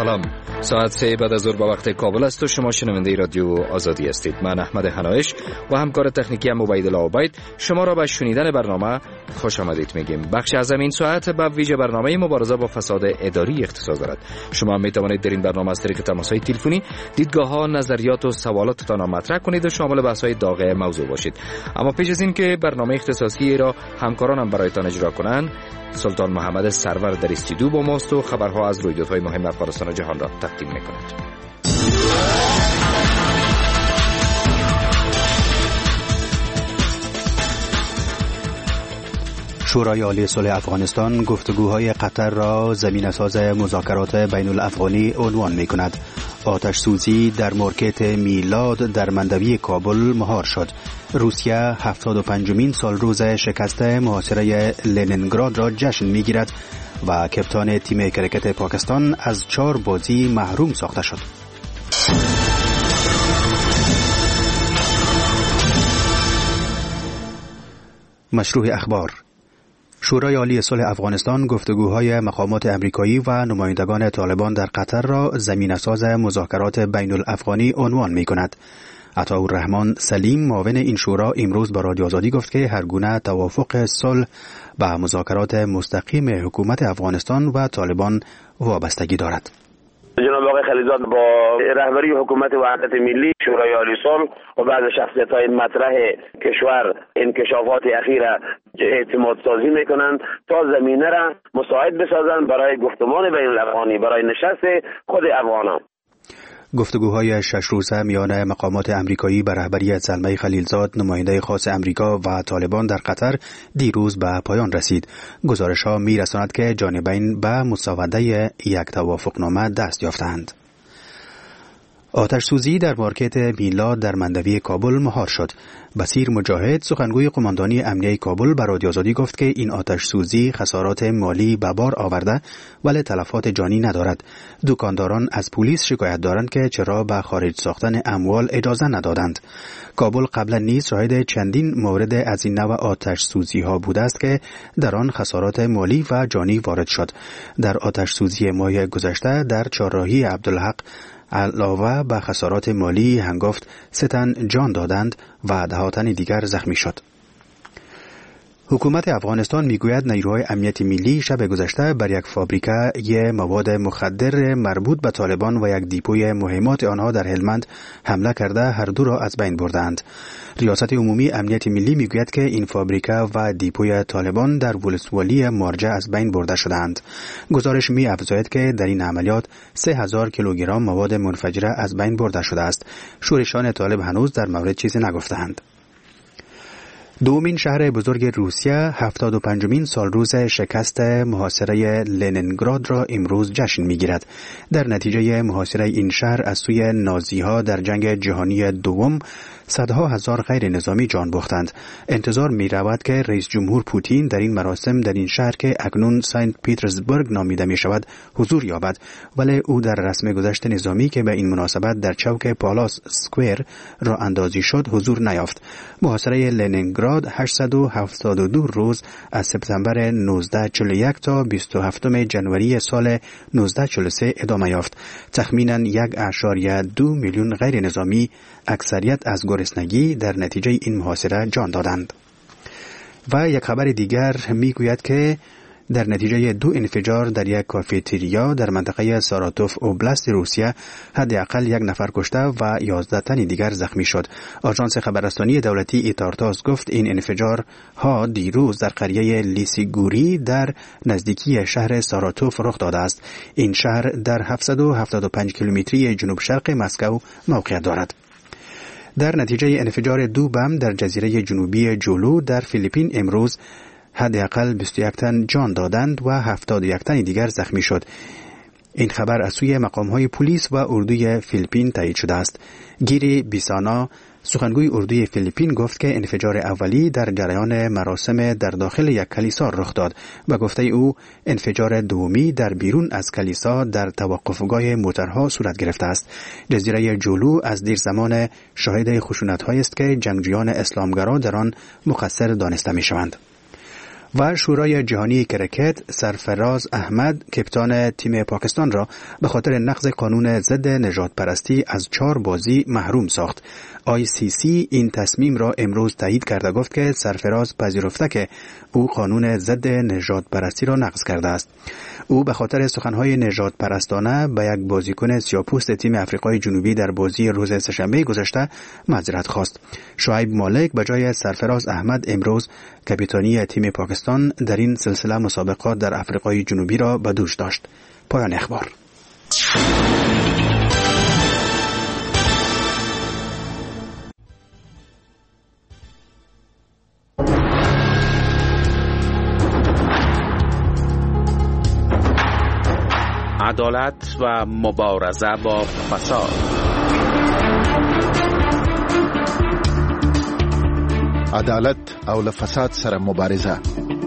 سلام. ساعت 3 بعد از ظهر به وقت کابل است و شما شنونده رادیو آزادی هستید. من احمد حنایش و همکار تکنیکی هم عبیدالله عبید شما را به شنیدن برنامه خوش آمدید میگیم. بخش از این ساعت به ویژه برنامه مبارزه با فساد اداری اختصاص دارد. شما می توانید در این برنامه از طریق تماس‌های تلفنی دیدگاه‌ها، نظریات و سوالاتتان را مطرح کنید و شامل بحث‌های داغ موضوع باشید. اما پیش از این که برنامه اختصاصی را همکارانم برایتان اجرا کنند، سلطان محمد سرور در استودیو با ماست و خبرها از رویدادهای مهم افغانستان و جهان را تقدیم می‌کند. شورای عالی صلح افغانستان گفتگوهای قطر را زمینه‌ساز مذاکرات بین الافغانی عنوان می‌کند. آتش سوزی در مارکت میلاد در مندوی کابل مهار شد. روسیه 75مین سال روز شکست محاصره لنینگراد را جشن می‌گیرد و کپتان تیم کرکت پاکستان از 4 بازی محروم ساخته شد. مشروع اخبار. شورای عالی صلح افغانستان گفتگوهای مقامات امریکایی و نمایندگان طالبان در قطر را زمینه‌ساز مذاکرات بین الافغانی عنوان می‌کند. عطاالرحمن سلیم معاون این شورا امروز با رادیو آزادی گفت که هرگونه توافق صلح به مذاکرات مستقیم حکومت افغانستان و طالبان وابستگی دارد. جناب آقای خلیزاد با رهبری حکومت وحدت ملی، شورای عالی صلح و بعض شخصیت‌های مطرح کشور انکشافات اخیر اعتماد سازی میکنند تا زمینه را مساعد بسازند برای گفتمان بین الافغانی، برای نشست خود افغانان. گفتگوهای 6 روزه میان مقامات امریکایی به رهبری زلمه خلیلزاد، نماینده خاص امریکا و طالبان در قطر دیروز به پایان رسید. گزارش‌ها می‌رساند که جانبین به مسوده یک توافقنامه دست یافتند. آتش سوزی در مارکت میلاد در مندوی کابل مهار شد. بصیر مجاهد، سخنگوی قماندانی امنیه کابل، به رادیو آزادی گفت که این آتش سوزی خسارات مالی به بار آورده ولی تلفات جانی ندارد. دکانداران از پلیس شکایت دارند که چرا به خارج ساختن اموال اجازه ندادند. کابل قبلا نیز شاهد چندین مورد از این نوع آتش سوزی ها بوده است که در آن خسارات مالی و جانی وارد شد. در آتش سوزی ماه گذشته در چهارراهی عبدالحق علاوه به خسارات مالی هنگفت 3 تن جان دادند و 10 تن دیگر زخمی شد. حکومت افغانستان میگوید نیروهای امنیت ملی شب گذشته بر یک فابریکه مواد مخدر مربوط به طالبان و یک دیپوی مهمات آنها در هلمند حمله کرده هر دو را از بین بردند. ریاست عمومی امنیت ملی میگوید که این فابریکه و دیپوی طالبان در ولسوالی مارجه از بین برده شدند. گزارش می‌افزاید که در این عملیات 3000 کیلوگرم مواد منفجره از بین برده شده است. شورشان طالب هنوز در مورد چیزی نگفتند. دومین شهر بزرگ روسیه 75مین سال روز شکست محاصره لنینگراد را امروز جشن می‌گیرد. در نتیجه محاصره این شهر از سوی نازی‌ها در جنگ جهانی دوم صدها هزار غیر نظامی جان باختند. انتظار می‌رود که رئیس جمهور پوتین در این مراسم در این شهر که اکنون سنت پیترزبورگ نامیده می‌شود حضور یابد، ولی او در رسم گذشت نظامی که به این مناسبت در چوک پالاس سکوئر را اندازی شد حضور نیافت. محاصره لنینگراد 872 روز از سپتامبر 1941 تا 27 جنوری سال 1943 ادامه یافت. تخمیناً 1.2 میلیون غیر نظامی اکثریت از گرسنگی در نتیجه این محاصره جان دادند. و یک خبر دیگر میگوید که در نتیجه 2 انفجار در یک کافتریا در منطقه ساراتوف اوبلاست روسیه حداقل 1 نفر کشته و 11 تن دیگر زخمی شد. آژانس خبررسانی دولتی ایتارتاس گفت این انفجار ها دیروز در قریه لیسیگوری در نزدیکی شهر ساراتوف رخ داده است. این شهر در 775 کیلومتری جنوب شرق مسکو موقعیت دارد. در نتیجه انفجار 2 بم در جزیره جنوبی جولو در فیلیپین امروز حداقل 21 تن جان دادند و 71 تن دیگر زخمی شد. این خبر از سوی مقام‌های پلیس و اردوی فیلیپین تایید شده است. گیری بیسانا، سخنگوی اردوی فیلیپین، گفت که انفجار اولی در جریان مراسم در داخل یک کلیسا رخ داد و گفته او انفجار دومی در بیرون از کلیسا در توقفگاه موترها صورت گرفته است. جزیره جولو از دیر زمان شاهد خشونت‌هایی است که جنگجویان اسلامگرا در آن مقصر دانسته می‌شوند. و شورای جهانی کرکت سرفراز احمد کپتان تیم پاکستان را به خاطر نقض قانون ضد نژاد پرستی از 4 بازی محروم ساخت. ICC این تصمیم را امروز تایید کرده گفت که سرفراز پذیرفته که او قانون ضد نژاد پرستی را نقض کرده است. او به خاطر سخنهای نژاد پرستانه به یک بازیکن سیاه‌پوست تیم آفریقای جنوبی در بازی روز سه‌شنبه گذشته معذرت خواست. شعیب مالک به جای سرفراز احمد امروز کاپیتانی تیم پاکستان در این سلسله مسابقات در آفریقای جنوبی را به دوش داشت. پایان اخبار. عدالت و مبارزه با فساد. عدالت او له فساد سره مبارزه.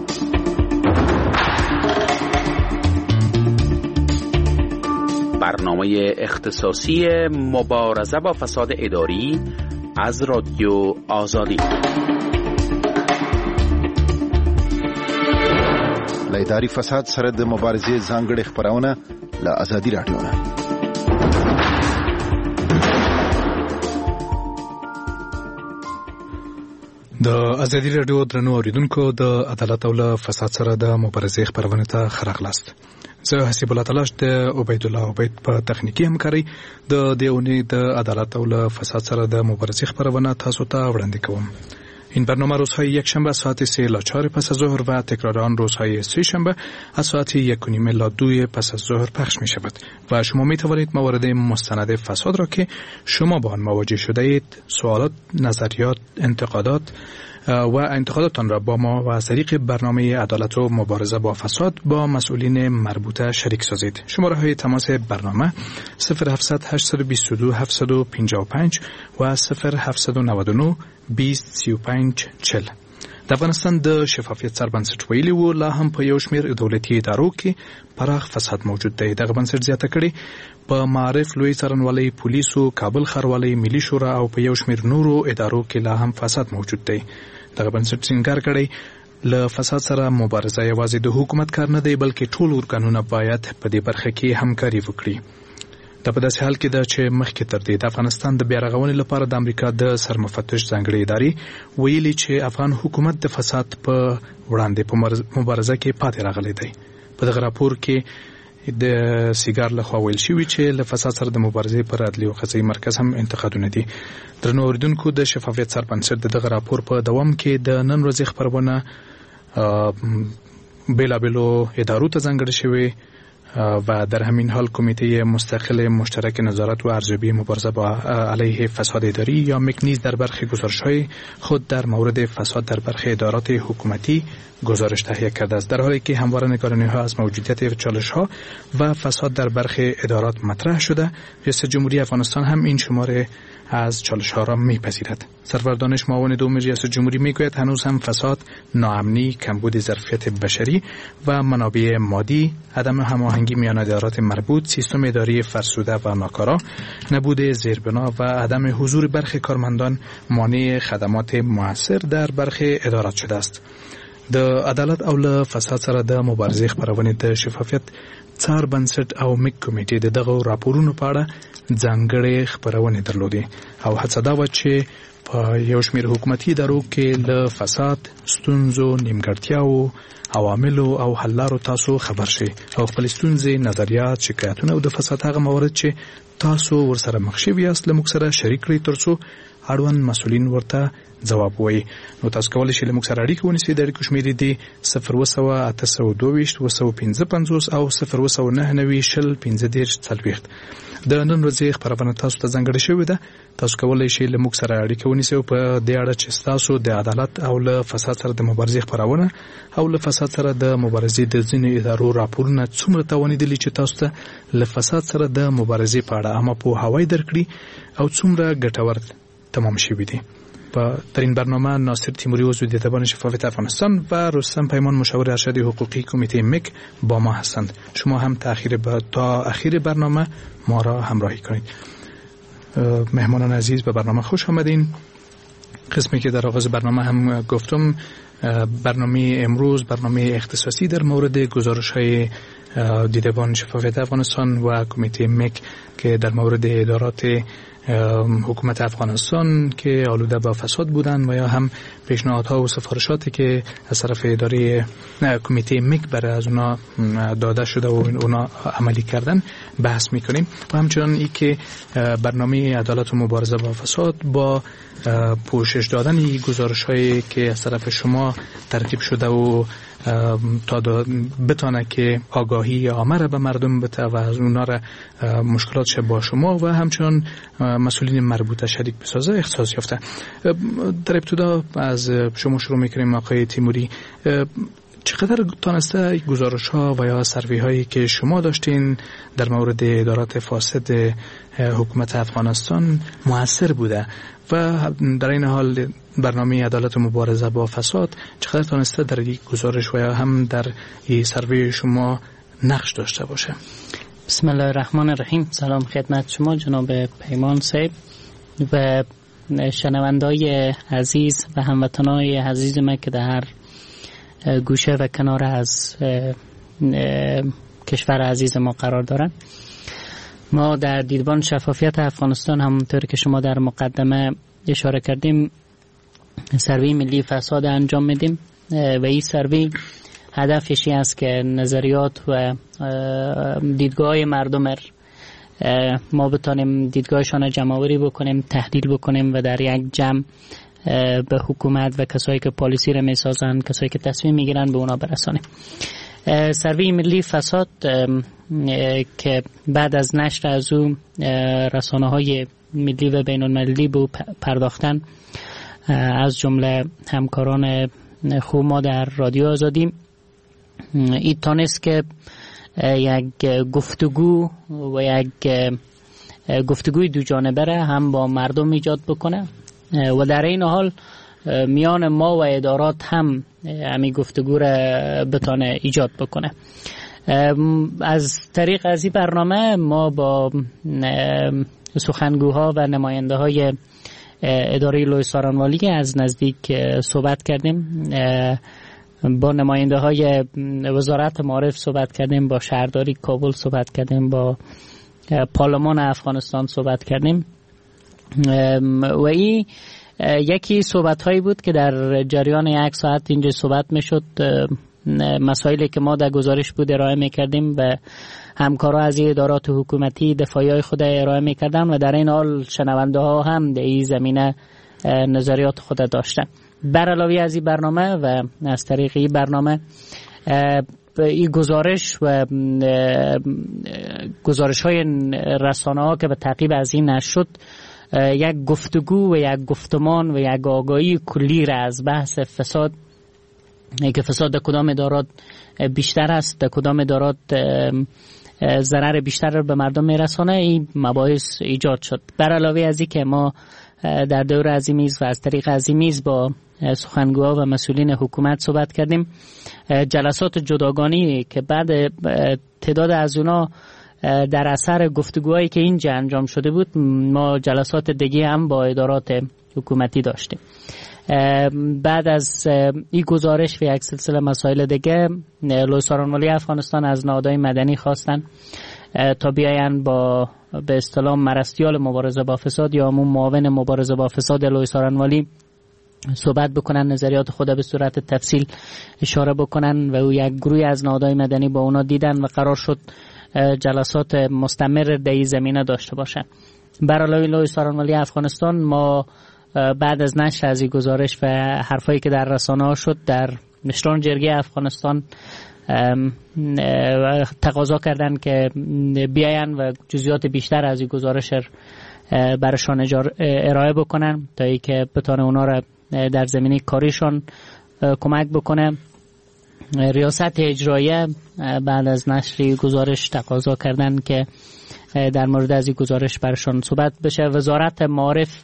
برنامه اختصاصی مبارزه با فساد اداری از رادیو آزادی. له اداري فساد سره د مبارزې ځانګړې خبرونه له آزادي رادیو نه. د آزادي رادیو درنو اوریدونکو د عدالت او له فساد سره د مبارزې خبرونه ته خراغلاست. زه حسیب الله تلاش د عبید الله عبید په تخنیکی همکاري د دیونی د عدالت او له فساد سره د مبارزې خبرونه تاسو ته وړاندې کوم. این برنامه روزهای یک شنبه ساعت 3 الی 4 پس از ظهر و تکرار آن روزهای سه شنبه از ساعت 1 و نیم الی 2 پس از ظهر پخش می شود و شما می توانید موارد مستند فساد را که شما با آن مواجه شده اید سوالات، نظریات، انتقادات و انتقاداتان را با ما و از طریق برنامه عدالت و مبارزه با فساد با مسئولین مربوطه شریک سازید. شماره های تماس برنامه 0700 822 755 و 0799 20 35 40. د افغانستان د شفافیت سربنسټ ویلي وو لا هم په یو شمېر دولتي ادارو کې پراخ فساد موجود دی. دغه بنسټ زیاته کړي په معارف، لوی څارنوالۍ، پولیسو، کابل ښاروالۍ، ملي شورا او په یو شمېر نورو ادارو کې لا هم فساد موجود دی. دغه بنسټ ټینګار کړی له فساد سره مبارزه یوازې د حکومت کار نه دی بلکې ټول ارګانونه باید په دې برخه کې همکاري وکړي. دا په داسې حال کې ده چې مخکې تر دې د افغانستان د بیا رغونې لپاره د امریکا د سرمفتش ځانګړې ادارې ویلي چې افغان حکومت د فساد په وړاندې په مبارزه کې پاتې راغلی دی. په دغه راپور کې د سیګار لخوا ویل شوي چې له فساد سره د مبارزې پر عدلي او قضایي مرکز هم انتقادونه دي. درنو اوریدونکو، د شفافیت سربنسټ د دغه راپور په دوام کې د نن ورځې خبرونه بېلابېلو ادارو ته ځانګړې شوې و در همین حال کمیته مستقل مشترک نظارت و ارزیابی مبارزه با علیه فساد اداری یا مک نیز در برخی گزارش‌های خود در مورد فساد در برخی ادارات حکومتی گزارش تهیه کرده است، در حالی که همواره نگرانی‌ها از موجودیت چالش‌ها و فساد در برخی ادارات مطرح شده. ریاست جمهوری افغانستان هم این شماره از چالش‌ها را می‌پذیرد. سرور دانش معاون دوم ریاست جمهوری میگوید هنوز هم فساد، ناامنی، کمبود ظرفیت بشری و منابع مادی، عدم هماهنگی میان ادارات مربوط، سیستم اداری فرسوده و ناکارا، نبود زیربنا و عدم حضور برخی کارمندان مانع خدمات مؤثر در برخی ادارات شده است. د عدالت او له فساد سره د مبارزې خبرونه د شفافیت څار بنسټ او مک کمیټې د دغه راپورونو په اړه ځانګړې خبرونه درلودې او هڅه دا و چې په یو شمېر حکومتي ادارو کې له فساد، ستونزو، نیمګړتیاو، عواملو او حل لارو تاسو خبر شئ او خپل ستونزې، نظریات، شکایتونه او د فساد هغه موارد چې تاسو ورسره مخ شوي یاست له موږ سره شریک کړئ ترڅو اړوند مسؤلین ورته جواب وایي. نو تاسو کولی شئ له موږ سره اړیکه ونیسئ. د اړیکو شمېرې دي 0 822 255 او 0 د نن ورځې خبرونه تاسو ته ځانګړې شوې ده. تاسو کولی شئ له موږ سره اړیکه ونیسئ او په دې اړه چې تاسو د عدالت او له فساد سره د مبارزې خبرونه او له فساد سره د مبارزې د ځینې ادارو راپورونه څومره توانیدلي چې تاسو ته له فساد سره د مبارزې په اړه عامه پوهاوی درکړي او څومره ګټور تمام شوي دي. در این برنامه ناصر تیموری عضو دیدبان شفافیت افغانستان و رستم پیمان مشاور ارشد حقوقی کمیته مک با ما هستند. شما هم تا اخیر برنامه ما را همراهی کنید. مهمانان عزیز به برنامه خوش آمدین. قسمی که در آغاز برنامه هم گفتم، برنامه امروز برنامه اختصاصی در مورد گزارش‌های دیدبان شفافیت افغانستان و کمیته مک که در مورد ادارات حکومت افغانستان که آلوده به فساد بودند و یا هم پیشنهادها و سفارشاتی که از طرف اداره کمیته مک برای از اونا داده شده و اونا عملی کردن بحث میکنیم و همچنان ای که برنامه عدالت و مبارزه با فساد با پوشش دادن این گزارش هایی که از طرف شما ترتیب شده و تا بتانه که آگاهی عامه را به مردم بده و از اونا را مشکلاتش با شما و همچنان مسئولین مربوطه شریک بسازه اختصاص یافته. در ابتدا از شما شروع میکنیم آقای تیموری، چقدر تانسته گزارش ها و یا سروی هایی که شما داشتین در مورد ادارات فاسد حکومت افغانستان مؤثر بوده و در این حال برنامه عدالت و مبارزه با فساد چقدر تانسته در این گزارش و یا هم در این سروی شما نقش داشته باشه؟ بسم الله الرحمن الرحیم. سلام خدمت شما جناب پیمان صاحب و شنوندای عزیز و هموطنای عزیز ما که در هر گوشه و کنار از کشور عزیز ما قرار دارن. ما در دیدبان شفافیت افغانستان همونطور که شما در مقدمه اشاره کردیم سروی ملی فساد انجام میدیم و این سروی هدفش است که نظریات و دیدگاه مردم ما بتانیم دیدگاهشان جمع‌آوری بکنیم، تحلیل بکنیم و در یک جمع به حکومت و کسایی که پالیسی را میسازن، کسایی که تصمیم میگیرن به اونا برسانیم. سروی ملی فساد که بعد از نشر از او رسانه‌های ملی و بین‌المللی به پرداختن از جمله همکاران خوب ما در رادیو آزادی، این تانست که یک گفتگو و یک گفتگوی دو جانبه هم با مردم ایجاد بکنه و در این حال میان ما و ادارات هم همین گفتگو را بتانه ایجاد بکنه. از طریق از این برنامه ما با سخنگوها و نماینده های اداره لوی سارانوالی از نزدیک صحبت کردیم، با نماینده های وزارت معارف صحبت کردیم، با شهرداری کابل صحبت کردیم، با پارلمان افغانستان صحبت کردیم و این یکی صحبت هایی بود که در جریان یک ساعت اینجا صحبت می شد. مسائلی که ما در گزارش بود ارائه می کردیم به همکارا از ادارات حکومتی دفاعی های خود ارائه می کردن و در این حال شنونده ها هم در این زمینه نظریات خود داشتن. بر علاوه از این برنامه و از طریق این برنامه این گزارش و گزارش های رسانه ها که به تعقیب از این نشر شد یک گفتگو و یک گفتمان و یک آگاهی کلی را از بحث فساد که فساد در کدام ادارات بیشتر است، در کدام ادارات ضرر بیشتر را به مردم میرسانه، این مباحث ایجاد شد. بر علاوه از این که ما در دور از این میز و از طریق از این میز با سخنگوها و مسئولین حکومت صحبت کردیم. جلسات جداگانه که بعد تعداد از اونا در اثر گفتگوهایی که اینجا انجام شده بود، ما جلسات دیگه هم با ادارات حکومتی داشتیم. بعد از این گزارش و یک سلسله مسائل دیگه لوی سارانوالی افغانستان از نهادهای مدنی خواستن تا بیاین با به اصطلاح مرستیال مبارزه با فساد یا همون معاون مبارزه با فساد لوی سارانوالی صحبت بکنن، نظریات خود به صورت تفصیل اشاره بکنن و او یک گروه از نهادهای مدنی با اونا دیدن و قرار شد جلسات مستمر در این زمینه داشته باشن. برای لوی سارانوالی افغانستان ما بعد از نشر از این گزارش و حرفایی که در رسانه ها شد در مشران جرگه افغانستان تقاضا کردن که بیاین و جزئیات بیشتر از این گزارش برشان ارائه بکنن تا ای که بتونه اونا را در زمینه کاریشان کمک بکنه. ریاست اجرایه بعد از نشر گزارش تقاضا کردن که در مورد از این گزارش برشان صحبت بشه. وزارت معارف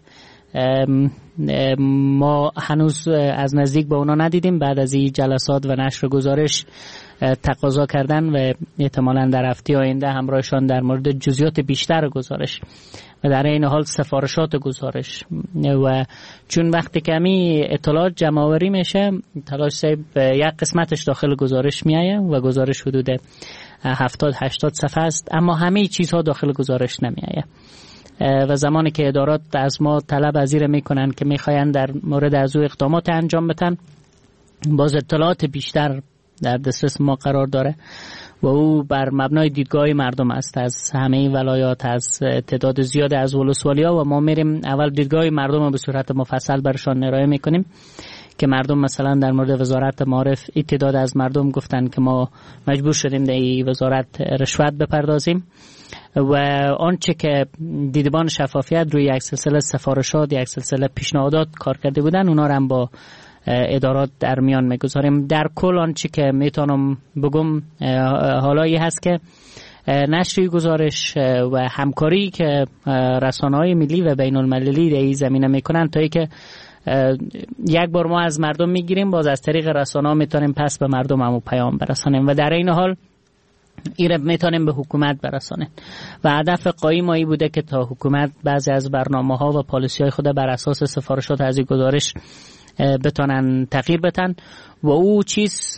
ما هنوز از نزدیک با اونا ندیدیم، بعد از این جلسات و نشر گزارش تقاضا کردن و احتمالاً در هفته آینده همراهشان در مورد جزئیات بیشتر گزارش و در این حال سفارشات گزارش. و چون وقتی که همی اطلاعات جمع آوری میشه، تلاش صاحب یک قسمتش داخل گزارش میایه و گزارش حدود 70-80 صفحه است، اما همه چیزها داخل گزارش نمیایه. و زمانی که ادارات از ما طلب ازیر میکنن که میخواین در مورد از او اقدامات انجام بدن، باز اطلاعات بیشتر در دسترس ما قرار داره و او بر مبنای دیدگاه مردم است، از همه ولایات، از تعداد زیاد از ولسوالیا، و ما میریم اول دیدگاه مردم رو به صورت مفصل برشان ارائه میکنیم که مردم مثلا در مورد وزارت معارف تعداد از مردم گفتن که ما مجبور شدیم در این وزارت رشوت بپردازیم، و آنچه که دیدبان شفافیت روی یک سلسله سفارشات، یک سلسله پیشنهادات کار کرده بودن، اونا رو هم با ادارات در میان میگذاریم. در کل آنچه که میتونم بگم حالایی هست که نشر گزارش و همکاری که رسانه‌های ملی و بین المللی در این زمینه میکنن، تا ای که یک بار ما از مردم میگیریم، باز از طریق رسانه‌ها میتونیم پس به مردم همو پیام برسانیم و در این حال ایره میتونیم به حکومت برسانیم. و هدف قایم ما بوده که تا حکومت بعضی از برنامه‌ها و پالیسی‌های خود بر اساس سفارشات از این گزارش بتونن تغییر بدن. و او چیز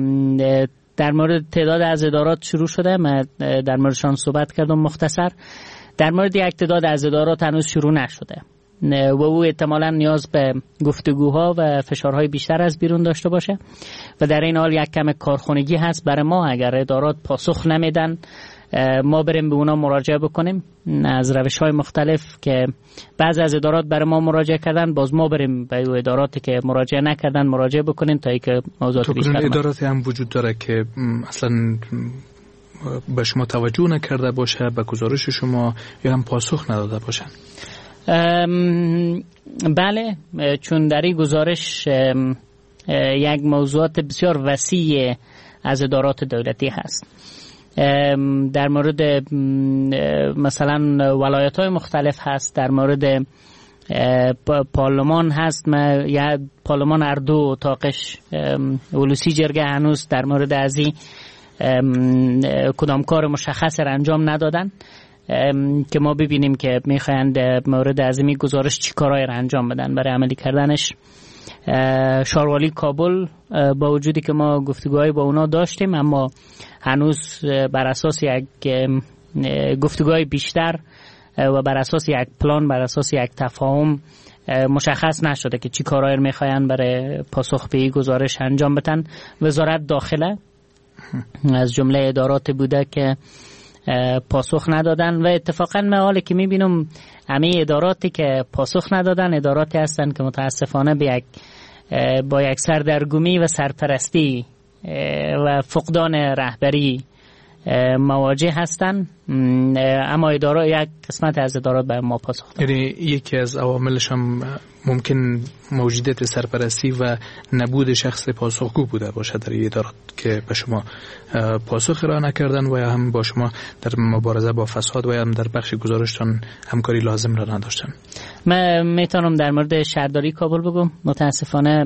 در مورد تعداد از ادارات شروع شده، من در موردشان صحبت کردم مختصر. در مورد یک تعداد از ادارات هنوز شروع نشده و او احتمالاً نیاز به گفتگوها و فشارهای بیشتر از بیرون داشته باشه و در این حال یک کم کارخونگی هست برای ما. اگر ادارات پاسخ نمیدن، ما بریم به اونا مراجعه بکنیم از روش‌های مختلف که بعضی از ادارات برای ما مراجعه کردن، باز ما بریم به اداراتی که مراجعه نکردن مراجعه بکنیم تا اینکه موضوعات بیشتر. اداراتی هم وجود داره که اصلا به شما توجه نکرده باشه، به گزارش شما یا هم پاسخ نداده باشن؟ بله، چون در این گزارش یک موضوعات بسیار وسیع از ادارات دولتی هست. در مورد مثلا ولایت‌های مختلف هست، در مورد پارلمان هست، یا پارلمان اردو اتاقش ولوسی جرگه هنوز در مورد از این کدام کار مشخص را انجام ندادن که ما ببینیم که میخوایند مورد ازمی گزارش چی کارهای را انجام بدن برای عملی کردنش. شاروالی کابل با وجودی که ما گفتگوهای با اونا داشتیم، اما هنوز بر اساس یک گفتگوهای بیشتر و بر اساس یک پلان، بر اساس یک تفاهم مشخص نشده که چی کارهای را میخوایند برای پاسخ به این گزارش انجام بدن. وزارت داخله از جمله ادارات بوده که پاسخ ندادن و اتفاقا من حالی که میبینم همه اداراتی که پاسخ ندادن اداراتی هستن که متاسفانه با یک سردرگمی و سرپرستی و فقدان رهبری مواجه هستن، اما یک قسمت از ادارات به ما پاسخ دادن. یعنی یکی از عواملش هم ممکن موجودیت سرپرستی و نبود شخص پاسخگو بوده باشه در این ادارات که به شما پاسخ ارائه نکردن و یا هم با شما در مبارزه با فساد و یا هم در بخش گزارشتان همکاری لازم را نداشتن. من میتونم در مورد شهرداری کابل بگم. متاسفانه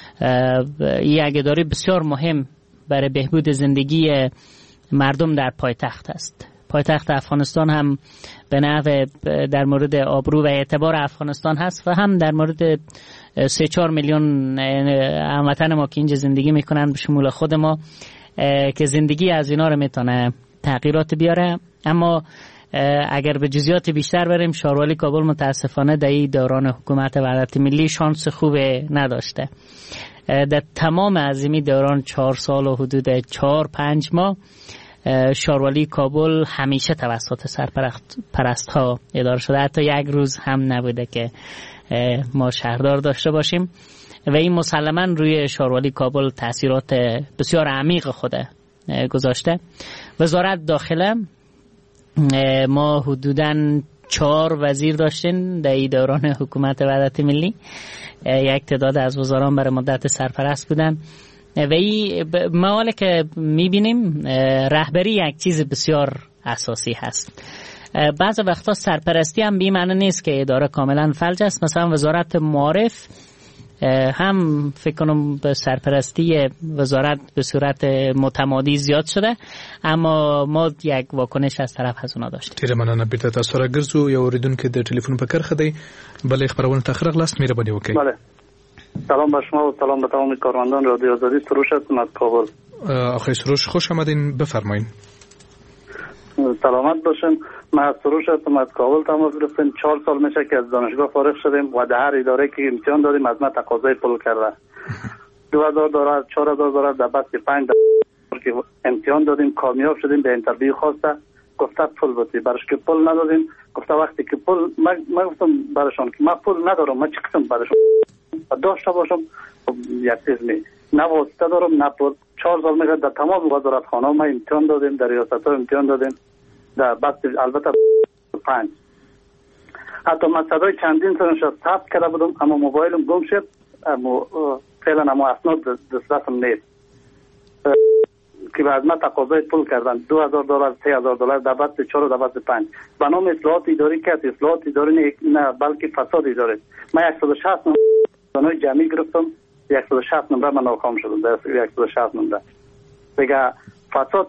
یک اداره بسیار مهم برای بهبود زندگی مردم در پایتخت است. پایتخت افغانستان هم به نحو در مورد آبرو و اعتبار افغانستان هست و هم در مورد 3-4 میلیون هموطن ما که اینجا زندگی میکنن به شمول خود ما که زندگی از اینا رو میتونه تغییرات بیاره. اما اگر به جزئیات بیشتر بریم، شاروالی کابل متاسفانه در این دوران حکومت وحدت ملی شانس خوب نداشته. در تمام عظیمی دوران 4 سال و حدود 4-5 ماه شاروالی کابل همیشه توسط سرپرست ها اداره شده. حتی یک روز هم نبوده که ما شهردار داشته باشیم و این مسلماً روی شاروالی کابل تاثیرات بسیار عمیق خود گذاشته. وزارت داخله ما حدوداً 4 وزیر داشتیم در دوران حکومت وحدت ملی. یک تعداد از وزران برای مدت سرپرست بودن و این موالی که میبینیم رهبری یک چیز بسیار اساسی هست. بعض وقتا سرپرستی هم بی معنی نیست که اداره کاملا فلج است. مثلا وزارت معارف هم فکر کنم به سرپرستی وزارت به صورت متمادی زیاد شده، اما ما یک واکنش از طرف از اونا داشتیم. ډیره مننه. بیرته تاسو راګرځو. یو اوریدونکو د ټلیفون په کرخه دی، بلې خبرونه تخرج لاست مهرباني وکړئ. بله، سلام به شما و سلام به تمام کارمندان رادیو آزادی. سروش هستم از کابل. آقای سروش خوش آمدین، بفرمایید. سلامت باشین. من از سروش هستم از کابل تماس گرفتیم. 4 سال میشه که از دانشگاه فارغ شدیم و در هر اداره که امتحان دادیم از ما تقاضای پول کرده. 2000 دلار، 4000 دلار در بس 5 که امتحان دادیم کامیاب شدیم، به اینترویو خواسته گفته پول بدی، برش که پول ندادیم. گفته وقتی که پول من گفتم برشون که من پول ندارم، من چی قسم برشون داشته باشم یک چیز می نه واسطه دارم نه پول. 4 سال میگه در تمام وزارت خانه ما امتحان دادیم، در ریاست ها امتحان دادیم، در بس البته 5 حتی من صدای چندین سنش ثبت کرده بودم، اما موبایلم گم شد، اما فعلا اما اسناد دسترسم نیست که بعد ما تقاضای پول کردن 2000 دلار 3000 دلار در بس 4 و در بس 5 به نام اصلاحات اداری که اصلاحات اداری نه بلکه فساد اداری. من 160 نمره جمعی گرفتم، 160 نمره من ناکام شدم در 160 نمره. دیگه فساد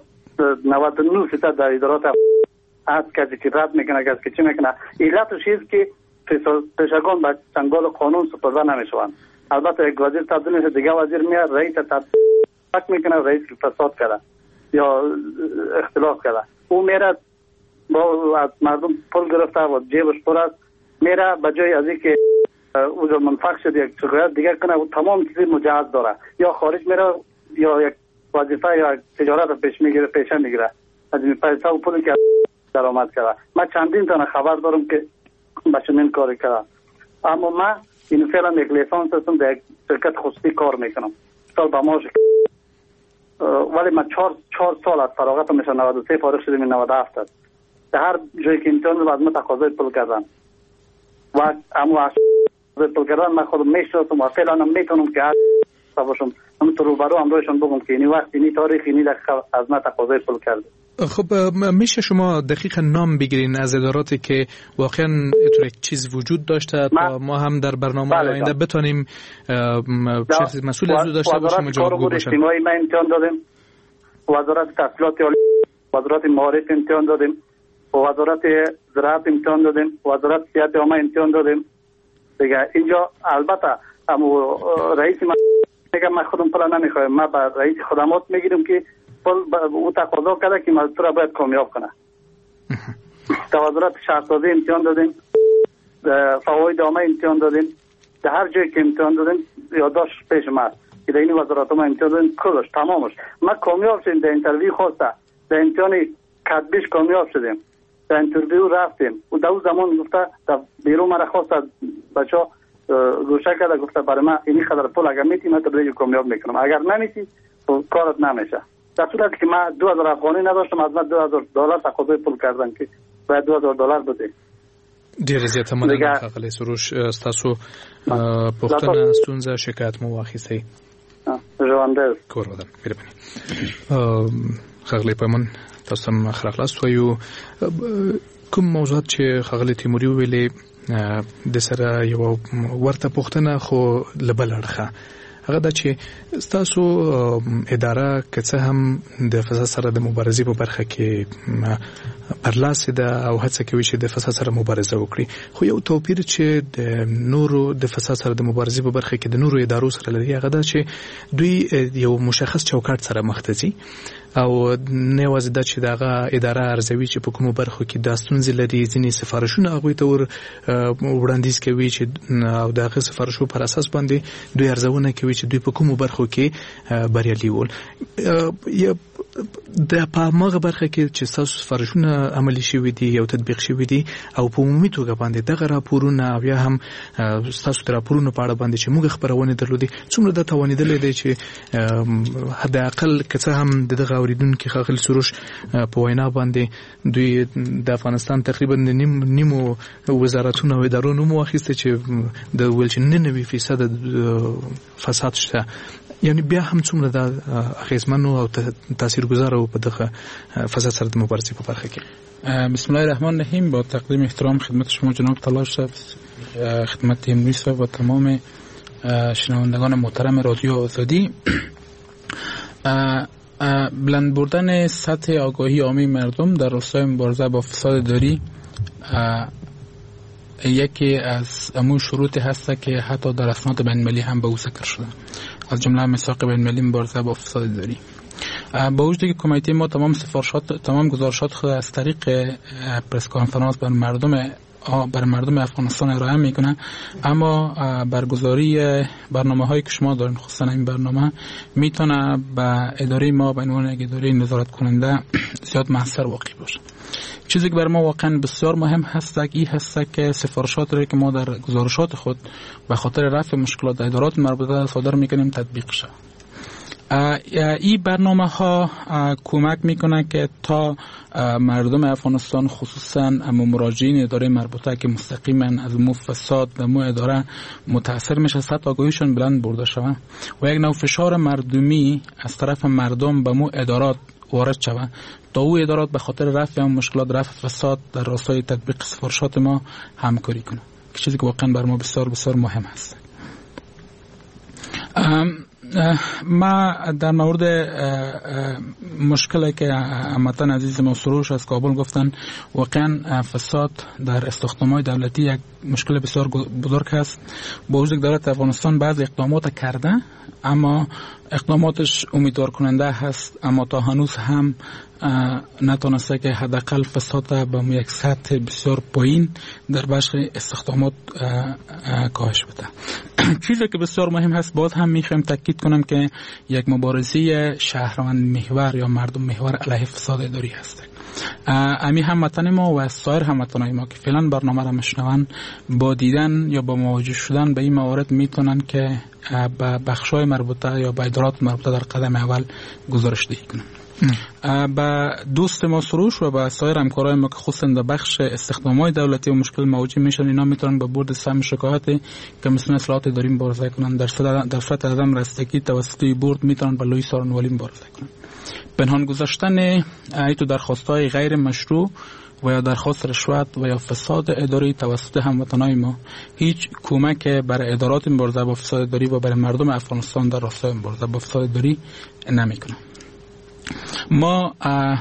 99% در ادارات از کسی که رد میکنه، کسی که چی میکنه. علتش است که پیشگان به چنگال قانون سپرده نمیشوند. البته یک وزیر تبدیل میشه، دیگه وزیر میاد رئیس تبدیل میکنه، رئیس فساد کرده یا اختلاف کرده، او میره با از مردم پول گرفته و جیبش پر است، میره به جای از اینکه او منفعت شد یک شکایت دیگه کنه و تمام چیزی مجهز داره، یا خارج میره یا یک وظیفه یا تجارت پیش میگیره، پیشه میگیره از این پیسه و پولی که درآمد کرده. من چندین تا خبر دارم که به چنین کاری کرده، اما من این فعلا یک لیسانس هستم، در یک شرکت خصوصی کار میکنم، سال به ماش ولی من 4 سال از فراغتم میشه. 93 فارغ شدیم، 97 است. در هر جایی که امتحان بعد من تقاضای پول کردم و اما پول کردن من خودم میشناسم و فعلا میتونم که باشم همونطور روبرو همراهشون بگم که اینی وقت اینی تاریخ اینی دقیقه از من تقاضای پول کرده. خب میشه شما دقیقا نام بگیرین از اداراتی که واقعا اینطور یک چیز وجود داشته تا ما هم در برنامه آینده بتونیم مسئول از او داشته باشیم و جوابگو باشیم؟ اجتماعی من امتحان دادیم، وزارت تحصیلات عالی، وزارت معارف امتحان دادیم، وزارت زراعت امتحان دادیم، وزارت صحت عامه امتحان دادیم. دیگه اینجا البته اما رئیس من میگه من خودم پول نمیخوایم، من با رئیس خدمات میگیرم که پول او تقاضا کرده که مزدور را باید کامیاب کنه. در وزارت شهرسازی امتحان دادیم، فواید عامه امتحان دادیم، در هر جایی که امتحان دادیم یادداشت پیش ما که در این وزارت ما امتحان دادیم کلش تمامش ما کامیاب شدیم. در اینترویو خواسته، در امتحان کتبیش کامیاب شدیم، در اینترویو رفتیم و در اون زمان گفته در بیرون مرا خواست بچه‌ها گوشه کرده، گفته برای من اینی خدر پول اگر میتی من تبلیغ کامیاب میکنم، اگر نمیتی کارت نمیشه. در صورتی که من 2000 افغانی نداشتم، از من 2000 دلار تقاضای پول کردن که باید 2000 دلار بده. ډیر زیات مننه خغلی سروش. تاسو پوښتنه ستونزه شکایت مو واخیسئ. ژوندل کور ودان مهرباني. خغلی پمن تاسو هم خلاص وایو کوم موضوعات چې خغلی تیموري ویلې د سره یو ورته پوښتنه خو لبل اړخه هغه د چې تاسو اداره که څه هم د فساد سره د مبارزې په برخه کې پرلاسه ده او هڅه کوي چې د فساد سره مبارزه وکړي، خو یو توپیر چې د نورو د فساد سره د مبارزې په برخه کې د نورو ادارو سره لري هغه ده چې دوی یو مشخص چوکاټ سره مخ ته ځي او نه یوازې دا چې دغه اداره ارزوي چې په کومو برخو کې د ستونزې لري، ځینې سفارشونه هغوی ته وړاندیز کوي چې او دغه سفارشو پر اساس باندې دوی ارزونه کوي چې دوی په کومو برخو کې بریالي ول. د په ماغه برخه کې چې تاسو سفارشونه عملي شوي دي او تطبیق شوي دي او په عمومي توګه باندې دغه راپورونه او یا هم تاسو د راپورونو په اړه باندې چې موږ خبرونه درلودي څومره د توانیدل دی چې حد اقل که څه هم دغه اوریدونکو خغل سروش په وینا باندې دوی د افغانستان تقریبا نیمو وزارتونو او ادارو مو واخیسته چې د ولچ 99% فساد شته، یعنی بیا هم څومره د اخیزمنو او تاثیرگذار او په دغه فساد سره د مبارزې په برخه کې. بسم الله الرحمن الرحیم. با تقدیم احترام خدمت شما جناب تلاش صاحب، خدمت تیموری صاحب و تمام شنوندگان محترم رادیو آزادی، بلند بردن سطح آگاهی عامی مردم در راستای مبارزه با فساد اداری یکی از امون شروطی هست که حتی در اسناد بین‌المللی هم به او ذکر شده، از جمله میثاق بین‌المللی مبارزه با فساد اداری. با وجودی که کمیته ما تمام گزارشات خود از طریق پرس کنفرانس بر مردم افغانستان ارائه میکنه، اما برگزاری برنامه‌هایی که شما دارین، خصوصا این برنامه، میتونه به اداره ما به عنوان اداره نظارت کننده زیاد موثر واقع باشه. چیزی که برای ما واقعا بسیار مهم هست این هست که سفارشات رو که ما در گزارشات خود به خاطر رفع مشکلات ادارات مربوطه صادر میکنیم تطبیق شه. این برنامه ها کمک میکنه که تا مردم افغانستان، خصوصا مراجعین اداره مربوطه که مستقیما از فساد در اداره متاثر میشه، سطح آگاهیشون بلند برده شود و یک نوع فشار مردمی از طرف مردم به ادارات وارد شود تا او ادارات به خاطر رفع مشکلات، رفع فساد در راستای تطبیق سفارشات ما همکاری کنه، که چیزی که واقعا بر ما بسیار بسیار مهم است. ما در مورد مشکلی که هموطن عزیز ما سروش از کابل گفتن، واقعا فساد در استخدامات دولتی یک مشکل بسیار بزرگ است. با وجود که دولت افغانستان بعض اقدامات کرده، اما اقداماتش امیدوار کننده هست، اما تا هنوز هم نتونسته که حداقل فساد به یک سطح بسیار پایین در بخش استخدامات کاهش بده. چیزی که بسیار مهم هست، باز هم میخوایم تاکید کنم که یک مبارزه شهروند محور یا مردم محور علیه فساد اداری هست. امی هموطن ما و سایر هموطنان ما که فعلا برنامه را میشنون، با دیدن یا با مواجه شدن به این موارد میتونن که به بخشای مربوطه یا به ادارات مربوطه در قدم اول گزارش دهی کنن. با دوست ما سروش و با سایر همکارای ما که خصوصا در بخش استخدامات دولتی و مشکل مواجه میشن، اینا میتونن با بورد سهم شکایت کمیسیون اصلاحات اداری مبارزه کنن. در صورت عدم رستگی توسط بورد میتونن با لوی سارنوالی مبارزه کنن. پنهان گذاشتن ایتو درخواست‌های غیر مشروع و یا درخواست رشوت و یا فساد اداری توسط هموطنان ما هیچ کمک برای ادارات مبارزه با فساد اداری و برای مردم افغانستان در راستای مبارزه با فساد اداری نمیکنه. ما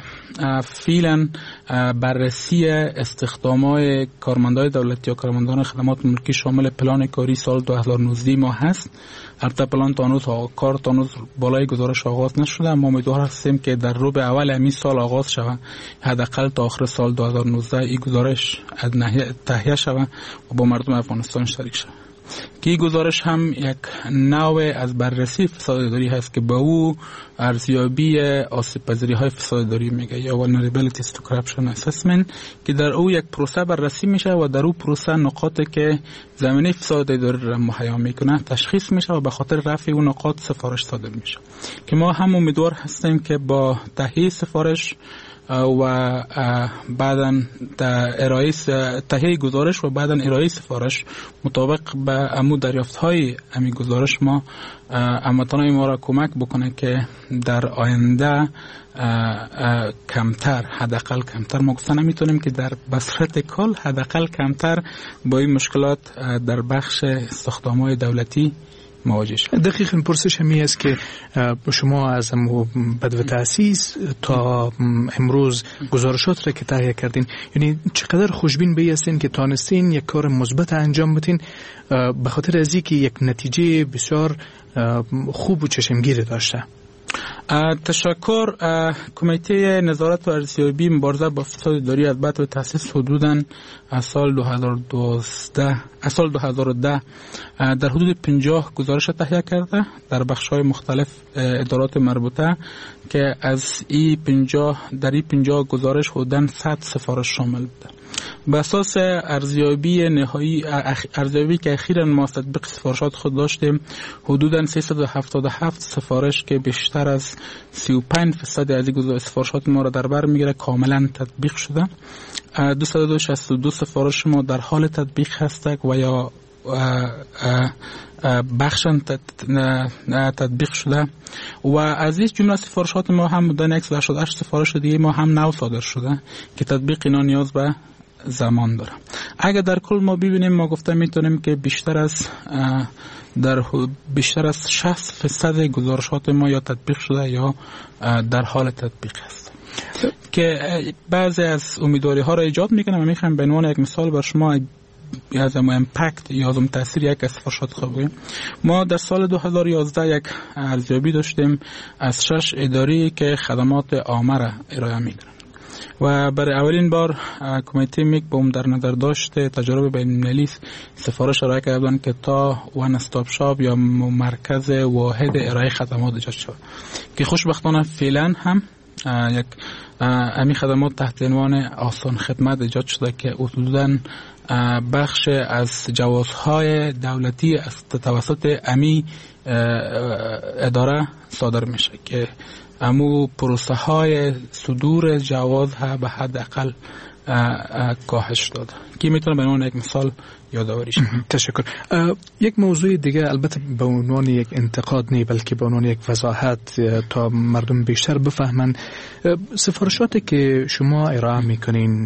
فعلا بررسی استخدامات کارمندان دولتی یا کارمندان خدمات ملکی شامل پلان کاری سال 2019 ما هست. البته پلان تا هنوز بالای گزارش آغاز نشده، اما امیدوار هستیم که در ربع اول همین سال آغاز شود، حداقل تا آخر سال 2019 این گزارش تهیه شود و با مردم افغانستان شریک شود. که این گزارش هم یک نوع از بررسی فساد اداری هست که به او ارزیابی آسیب پذیری های فساد اداری میگه یا vulnerabilities to corruption assessment، که در او یک پروسه بررسی میشه و در او پروسه نقاطی که زمینه فساد اداری را مهیا میکنه تشخیص میشه و به خاطر رفع اون نقاط سفارش صادر میشه. که ما هم امیدوار هستیم که با تهیه سفارش و بعداً ارائه تهیه گزارش و بعداً ارائه سفارش مطابق به امو دریافت‌های همین گزارش ما هموطنان ما را کمک بکنه که در آینده کمتر، حداقل کمتر، ما گفتن نمیتونیم که در بصورت کل حداقل کمتر با این مشکلات در بخش استخدامات دولتی مواجه شد. دقیقاً پرسش همی است که شما از بدو تأسیس تا امروز گزارشات را که تهیه کردین، یعنی چقدر خوشبین به هستین که تانستین یک کار مثبت انجام بدین به خاطر از اینکه یک نتیجه بسیار خوب و چشمگیر داشته؟ تشکر. کمیته نظارت و ارزیابی مبارزه با فساد اداری از بعد تأسیس حدوداً از سال 2010 در حدود 50 گزارش تهیه کرده در بخش‌های مختلف ادارات مربوطه که از این 50 گزارش حدوداً 100 سفارش شامل بوده. به اساس ارزیابی که اخیراً ما تطبیق سفارشات خود داشتیم، حدوداً 377 سفارش که بیشتر از 35% از این سفارشات ما را در بر میگیره کاملاً تطبیق شده. 262 سفارش ما در حال تطبیق هستند و یا بخشن تطبیق شده و از این جمله سفارشات ما هم بودن 188 سفارش دیگه ما هم نو صادر شده که تطبیق اینا نیاز به زمان داره. اگر در کل ما ببینیم، ما گفته میتونیم که بیشتر از 60% گزارشات ما یا تطبیق شده یا در حال تطبیق است، که بعضی از امیدواری ها را ایجاد میکنه. و میخوایم به عنوان یک مثال بر شما از امپکت یا از تاثیر یک از سفارشات خوبیم. ما در سال 2011 یک ارزیابی داشتیم از 6 اداره که خدمات عامه را ارائه میکنند و برای اولین بار کمیته میک با در نظر داشته تجربه بین‌المللی سفارش ارائه کردن که تا وان استاپ شاپ یا مرکز واحد ارائه خدمات ایجاد شد، که خوشبختانه فعلا هم یک امی خدمات تحت عنوان آسان خدمت ایجاد شده که حدوداً بخش از جوازهای دولتی از توسط امی اداره صادر میشه، که امو پروسه های صدور جواز ها به حد اقل کاهش داده، که میتونه به عنوان یک مثال یادآوری شه. تشکر. یک موضوع دیگه، البته به عنوان یک انتقاد نه بلکه به عنوان یک وضاحت تا مردم بیشتر بفهمن، سفارشاتی که شما ارائه میکنین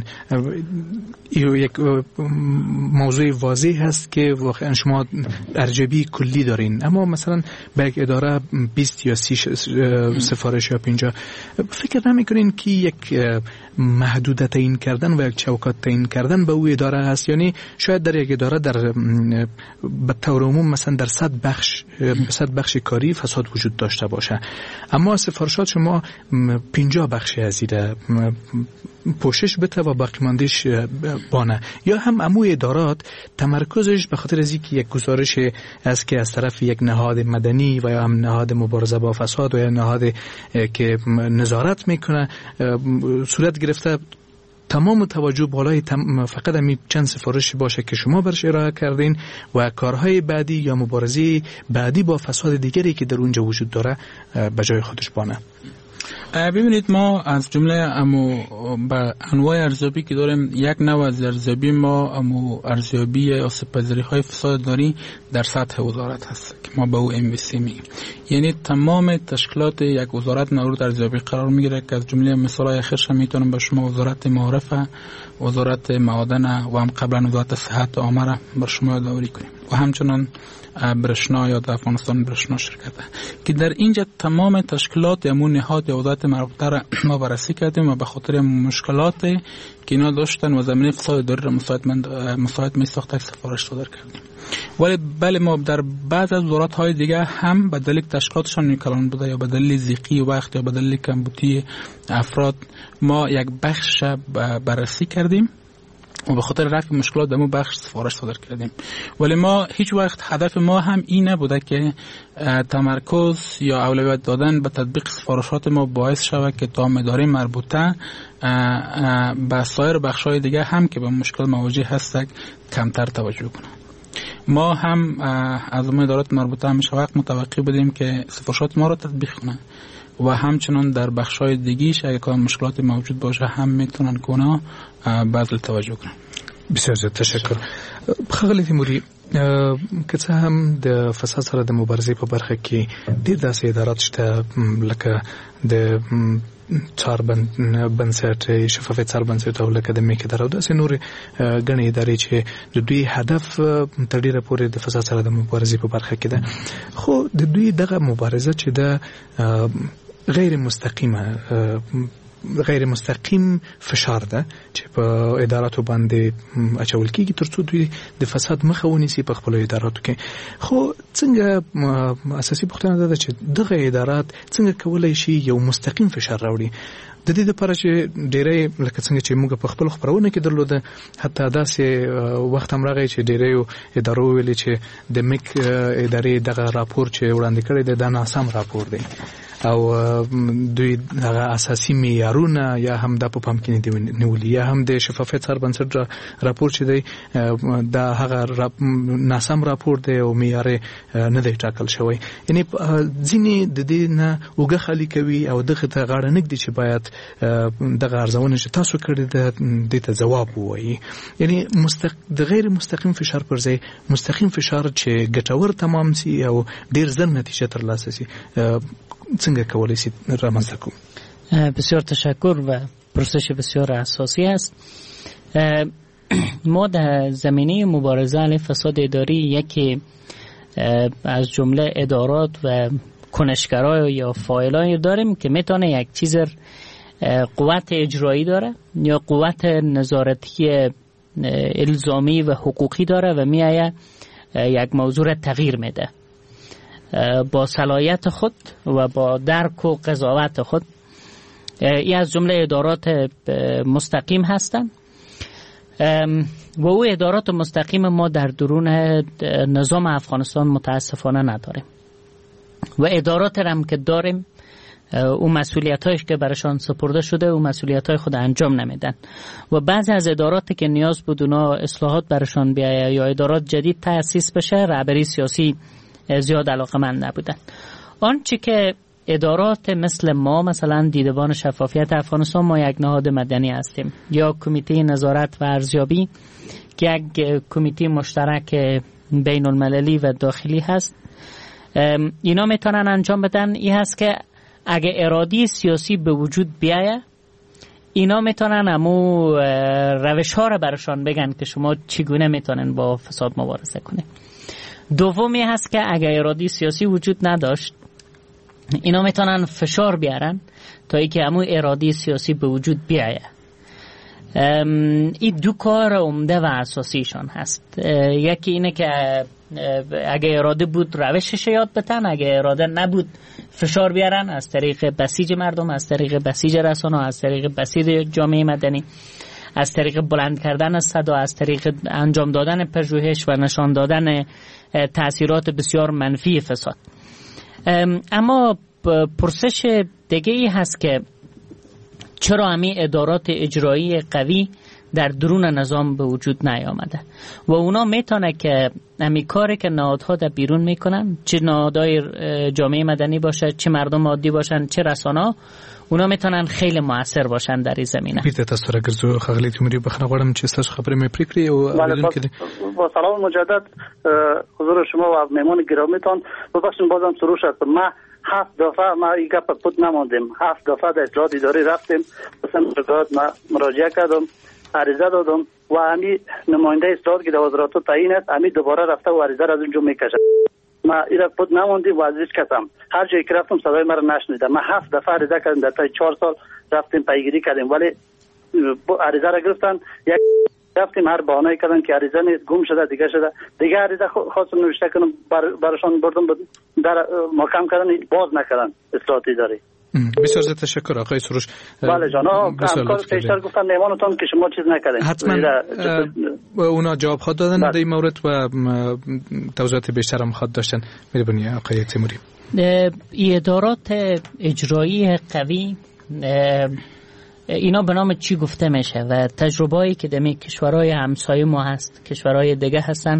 یک موضوع واضح هست که واقعا شما ارزیابی کلی دارین، اما مثلا به یک اداره 20 یا 30 سفارش یا 50 فکر نمیکنین که یک محدودیت تعیین کردن و یک چوکات تعیین کردن به او اداره هست؟ یعنی شاید در یک اداره در به طور عموم مثلا در 100 بخش کاری فساد وجود داشته باشه، اما سفارشات شما 50 بخش از ایده پوشش بده و باقی ماندهش بانه، یا هم امو ادارات تمرکزش به خاطر از اینکه یک گزارش است که از طرف یک نهاد مدنی و یا هم نهاد مبارزه با فساد و یا نهاد که نظارت میکنه صورت گرفته، تمام توجه بالای فقط همین چند سفارش باشه که شما برش ارائه کردین و کارهای بعدی یا مبارزه بعدی با فساد دیگری که در اونجا وجود داره به جای خودش بانه. ببینید، ما از جمله با انواع ارزیابی که داریم، یک نوع از ارزیابی ما ارزیابی آسیب‌پذیری های فسادداری در سطح وزارت هست که ما به او MVC میگیم. یعنی تمام تشکیلات یک وزارت مورد ارزیابی قرار میگیره، که از جمله مثالای اخیرش میتونم به شما وزارت معارفه، وزارت معادن و هم قبلا وزارت صحت عامه را بر شما یادآوری کنیم و همچنان برشنا یا در افغانستان برشنا شرکت، که در اینجا تمام تشکیلات یا نهاد یا وزارت مربوطه را ما بررسی کردیم و به خاطر مشکلات که اینا داشتن و زمینه فساد اداری را مساعد می ساخت سفارش صادر کردیم. ولی بله، ما در بعض از وزارت های دیگه هم به دلیل تشکیلاتشان نیکلان بوده یا به دلیل ضیقی وقت یا به دلیل کمبودی افراد ما یک بخش بررسی کردیم و به خاطر رفع مشکلات در بخش سفارش صادر کردیم. ولی ما هیچ وقت هدف ما هم این نبوده که تمرکز یا اولویت دادن به تطبیق سفارشات ما باعث شود که تا اداره مربوطه به سایر بخش‌های دیگه هم که به مشکل مواجه هستند کمتر توجه کنند. ما هم از ادارات مربوطه همیشه وقت متوقع بودیم که سفارشات ما را تطبیق کنند و همچنان در بخش‌های دیگیش اگه کار مشکلات موجود باشه هم میتونن کنه بذل توجه کنن. بسیار زیاد تشکر. خغلی تیموری، که څه هم د فساد سره د مبارزې په برخه کې ډېر داسې ادارات شته لکه د څار بنسټ، شفافیت څار بنسټ او لکه د میک اداره او داسې نورې ګڼې ادارې چې د دوی هدف تر ډېره پورې د فساد سره د مبارزې په برخه کې ده، خو د دوی دغه مبارزه چې ده غیر مستقیم فشار ده چې په اداراتو باندې اچول کېږي ترڅو دوی د فساد مخه ونیسي په خپلو اداراتو کې. خو څنګه اساسي پوښتنه ده چې دغه ادارات څنګه کولی شي یو مستقیم فشار راوړي؟ د دې لپاره چې ډېری لکه څنګه چې موږ په خپل خبرونه کې درلوده، حتی داسې وخت هم راغی چې ډېری ادارو ویلي چې د میک ادارې دغه راپور چې وړاندې کړی دی دا ناسم راپور دی او دوی هغه اساسي معیارونه یا هم د په پام کې نیولي یا هم د شفافیت سره بنسټ راپور چې دی دا هغه ناسم راپور دی او معیار نه دی ټاکل شوی. یعنی ځینې د دې نه وګه خالي کوي او دغه ته غاړه نږدي چې باید دغه ارزونه چې تاسو کړې ده دې ته ځواب ووایي. یعنی د غیر مستقیم فشار پر ځای مستقیم فشار چې ګټور تمام سي او ډیر زر نتیجه ترلاسه سي څنګه کولی شي رامنځته کړو؟ بسیار تشکر و پرسش بسیار اساسی است. ما در زمینه مبارزه علیه فساد اداری یکی از جمله ادارات و کنشگرای یا فاعلایی داریم که میتونه یک چیز قوت اجرایی داره یا قوت نظارتی الزامی و حقوقی داره و میایه یک موضوع تغییر میده با صلاحیت خود و با درک و قضاوت خود. این از جمله ادارات مستقیم هستند و او ادارات مستقیم ما در درون نظام افغانستان متاسفانه نداریم و ادارات هم که داریم او مسئولیت‌هایش که برشان سپرده شده او مسئولیت‌های خود انجام نمیدن و بعضی از اداراتی که نیاز بود اونا اصلاحات برشان بیایه یا ادارات جدید تأسیس بشه رهبری سیاسی زیاد علاقه‌مند نبودن. آنچه که ادارات مثل ما مثلا دیدبان شفافیت افغانستان ما یک نهاد مدنی هستیم یا کمیته نظارت و ارزیابی که یک کمیته مشترک بین المللی و داخلی هست اینا میتونن انجام بدن. این هست که اگه اراده سیاسی به وجود بیایه اینا میتونن امو روش ها رو برشان بگن که شما چگونه میتونن با فساد مبارزه کنید. دومی هست که اگه اراده سیاسی وجود نداشت اینا میتونن فشار بیارن تا ای که امو اراده سیاسی به وجود بیایه. این دو کار عمده و اساسیشان هست. یکی اینه که اگه اراده بود روشش یاد بتن، اگه اراده نبود فشار بیارن از طریق بسیج مردم، از طریق بسیج رسانه، از طریق بسیج جامعه مدنی، از طریق بلند کردن صدا، از طریق انجام دادن پژوهش و نشان دادن تأثیرات بسیار منفی فساد. اما پرسش دیگه ای هست که چرا همین ادارات اجرایی قوی در درون نظام به وجود نیامده و اونا میتونه که همین کاری که نهادها در بیرون میکنن، چه نهادهای جامعه مدنی باشه، چه مردم عادی باشن، چه رسانه، اونا میتونن خیلی موثر باشن در این زمینه. بیرته تاسو را ګرځو خغلی تیموري بخنه غواړم چې تاسو خبرې مې پرې کړې او بدون کې با سلام مجدد حضور شما و مهمان گرامیتان. ببخشید بازم سروش است. ما 7 دفعه ما این گپ پود نماندیم. 7 دفعه در اطلاعات اداری رفتیم، مثلا ما مراجعه کردم، عریضه دادم و همین نماینده اصلاحات که در وزارت تعیین است همین دوباره رفته و عریضه را از اونجا میکشه. ما ایرا پود نماندیم و از هیچ کس هم هر جایی که رفتم صدای ما را نشنیدم. ما 7 دفعه عریضه کردیم، در طی 4 سال رفتیم پیگیری کردیم ولی عریضه را گرفتن، یک رفتیم هر بهانه‌ای کردن که عریضه نیست، گم شده، دیگه عریضه خواستم نوشته کنم براشون بردم در محکم کردن، باز نکردن اصلاحات اداری. بسیار زیاد تشکر آقای سروش. بله جناب، همکار پیشتر گفتن نمانتون که شما چیز نکردین. حتما اونا جواب خود دادن در این مورد و توضیحات بیشتر هم خود داشتن. مهربانی آقای تیموری. این ادارات اجرایی قوی اینا به نام چی گفته میشه و تجربه‌ای که در کشورهای همسایه ما هست، کشورهای دیگه هستن.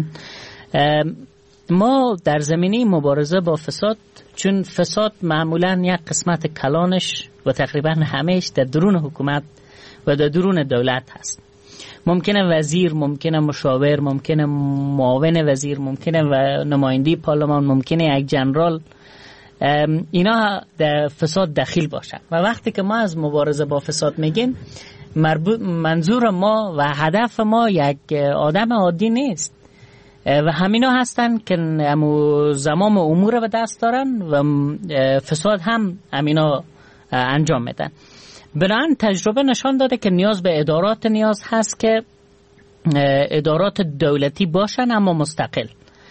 ما در زمینه مبارزه با فساد، چون فساد معمولا یک قسمت کلانش و تقریبا همهش در درون حکومت و در درون دولت هست. ممکنه وزیر، ممکنه مشاور، ممکنه معاون وزیر، ممکنه و نماینده پارلمان، ممکنه یک جنرال، اینا در فساد دخیل باشن. و وقتی که ما از مبارزه با فساد میگیم، منظور ما و هدف ما یک آدم عادی نیست و همینا هستن که زمام امور به دست دارن و فساد هم همینا انجام میدن. بنابراین تجربه نشان داده که نیاز به ادارات نیاز هست که ادارات دولتی باشن اما مستقل.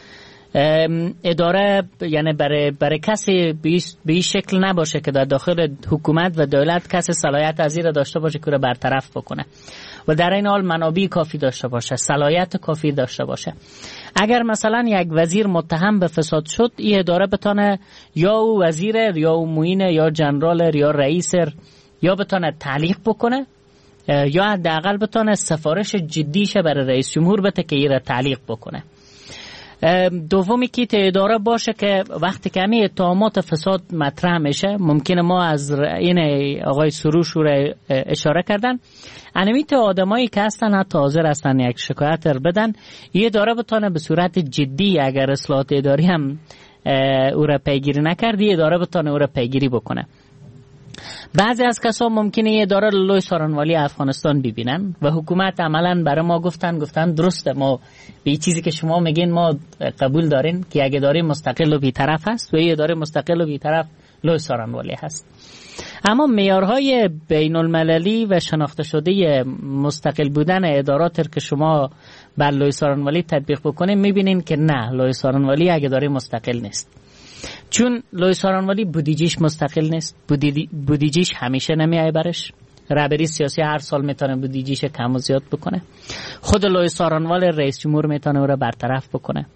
اداره یعنی برای کسی به این شکل نباشه که در داخل حکومت و دولت کسی صلاحیت از این داشته باشه که رو برطرف بکنه و در این حال منابع کافی داشته باشه، صلاحیت کافی داشته باشه. اگر مثلا یک وزیر متهم به فساد شد، این اداره بتونه یا او وزیر یا او معین یا جنرال یا رئیس یا بتونه تعلیق بکنه یا حداقل بتونه سفارش جدیشه برای رئیس جمهور بده که این را تعلیق بکنه. دومی که اداره باشه که وقتی که همین اتهامات فساد مطرح میشه، ممکنه ما از این آقای سروش رو اشاره کردن، انمیت آدمایی که هستن حتی حاضر هستن یک شکایت رو بدن، این اداره بتونه به صورت جدی اگر اصلاحات اداری هم او را پیگیری نکردی، اداره بتونه او را پیگیری بکنه. بعضی از کسا ممکنه یه اداره لوی سارنوالی افغانستان ببینن و حکومت عملا برای ما گفتن درسته، ما به چیزی که شما میگین ما قبول دارین که یک اداره مستقل و بی‌طرف هست و یه اداره مستقل و بی‌طرف لوی سارنوالی هست. اما معیارهای بین المللی و شناخته شده مستقل بودن ادارات که شما بر لوی سارنوالی تطبیق بکنین میبینین که نه، لوی سارنوالی یک اداره مستقل نیست. چون لوی سارنوالی بودجهش مستقل نیست، بودجهش همیشه نمیای برش. رهبری سیاسی هر سال میتونه بودجهش کم و زیاد بکنه. خود لوی سارنوالی رئیس جمهور میتونه او را برطرف بکنه.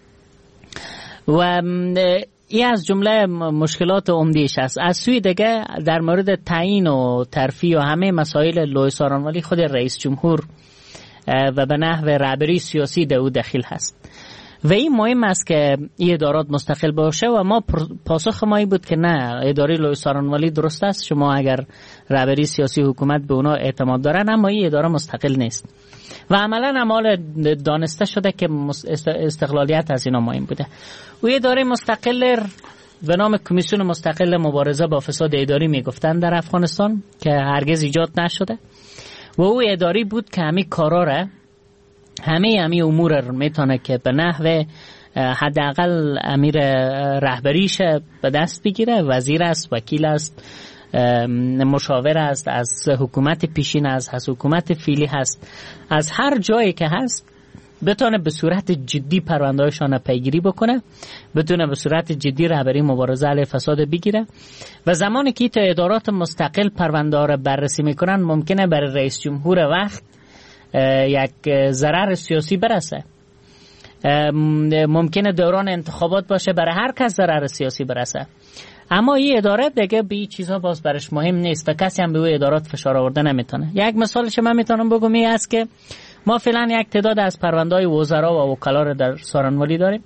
و این از جمله مشکلات عمده‌اش است. از سوی دیگه در مورد تعیین و ترفیع و همه مسائل لوی سارنوالی خود رئیس جمهور و به نحو رهبری سیاسی در او دخیل هست و این مهم است که این ادارات مستقل باشه و ما پاسخ ما این بود که نه، اداره لوی سارنوالی درست است، شما اگر رهبری سیاسی حکومت به اونا اعتماد دارن، اما این اداره مستقل نیست و عملا عمال دانسته شده که استقلالیت از اینا مهم بوده. و اداره مستقل به نام کمیسیون مستقل مبارزه با فساد اداری میگفتن در افغانستان که هرگز ایجاد نشده و او اداری بود که همین کارا را، همه امور را میتونه که به نحو حداقل امیر رهبریش به دست بگیره، وزیر است، وکیل است، مشاور است، از حکومت پیشین است، از حکومت فعلی هست، از هر جایی که هست بتونه به صورت جدی پرونده‌هاشون پیگیری بکنه، بتونه به صورت جدی رهبری مبارزه علیه فساد بگیره و زمانی که تا ادارات مستقل پرونده‌ها را بررسی میکنن ممکنه برای رئیس جمهور وقت یک ضرر سیاسی برسه، ممکنه دوران انتخابات باشه، برای هر کس ضرر سیاسی برسه. اما این اداره دیگه به این چیزها باز برش مهم نیست و کسی هم به اون ادارات فشار آورده نمیتونه. یک مثالش من میتونم بگم این است که ما فعلا یک تعداد از پرونده‌های وزرا و وکلا رو در سارنوالی داریم،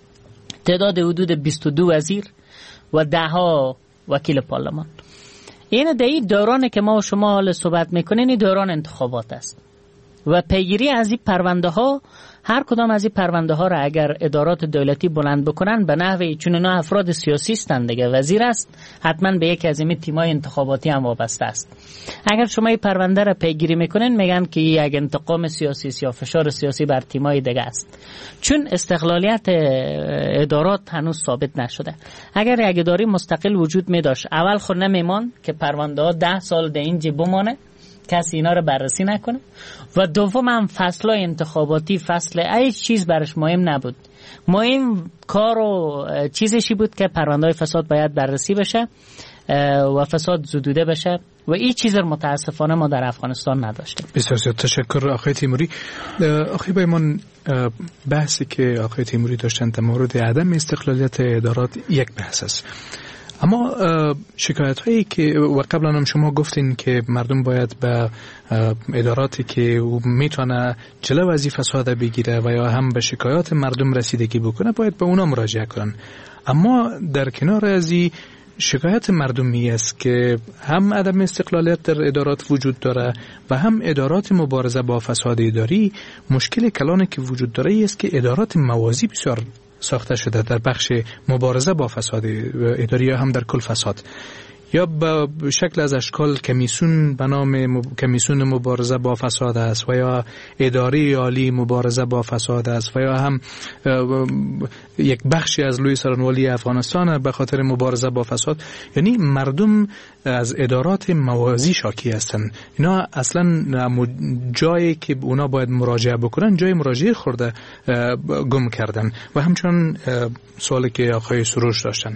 تعداد حدود 22 وزیر و 10 وکیل پارلمان. این در دورانی که ما و شما حال صحبت میکنین این دوران انتخابات است و پیگیری از این پرونده ها، هر کدام از این پرونده ها را اگر ادارات دولتی بلند بکنن به نحوی، چون اینا افراد سیاسی هستند دیگه، وزیر است حتما به یکی از این تیمای انتخاباتی هم وابسته است. اگر شما این پرونده را پیگیری میکنین میگن که یک انتقام سیاسی یا فشار سیاسی بر تیمای دیگه است، چون استقلالیت ادارات هنوز ثابت نشده. اگر یک اداره مستقل وجود می داشت اول خود نمیمان که پرونده ها 10 سال در اینجا بمانه، کسی اینا رو بررسی نکنه و دوم هم فصلای انتخاباتی، فصل ای چیز برش مهم نبود. مهم کار و چیزشی بود که پرونده‌های فساد باید بررسی بشه و فساد زدوده بشه و این چیز رو متاسفانه ما در افغانستان نداشتیم. بسیار زیاد تشکر آقای تیموری. آقای بایمان، بحثی که آقای تیموری داشتن در مورد عدم استقلالیت ادارات یک بحث است، اما شکایت هایی که و قبلا هم شما گفتین که مردم باید به اداراتی که میتونه جلو از این فساد بگیره و یا هم به شکایات مردم رسیدگی بکنه باید به اونا مراجعه کنن. اما در کنار از این شکایت مردمی است که هم عدم استقلالیت در ادارات وجود داره و هم ادارات مبارزه با فساد اداری، مشکل کلانی که وجود داره است که ادارات موازی بسیار ساخته شده در بخش مبارزه با فساد اداری یا هم در کل فساد، یا به شکل از اشکال کمیسیون به نام کمیسیون مبارزه با فساد است و یا اداره عالی مبارزه با فساد است و یا هم یک بخشی از لوی سارنوالی افغانستان به خاطر مبارزه با فساد. یعنی مردم از ادارات موازی شاکی هستند. اینا اصلا جایی که اونا باید مراجعه بکنن جای مراجعه خورده گم کردن. و همچنان سوالی که آقای سروش داشتن.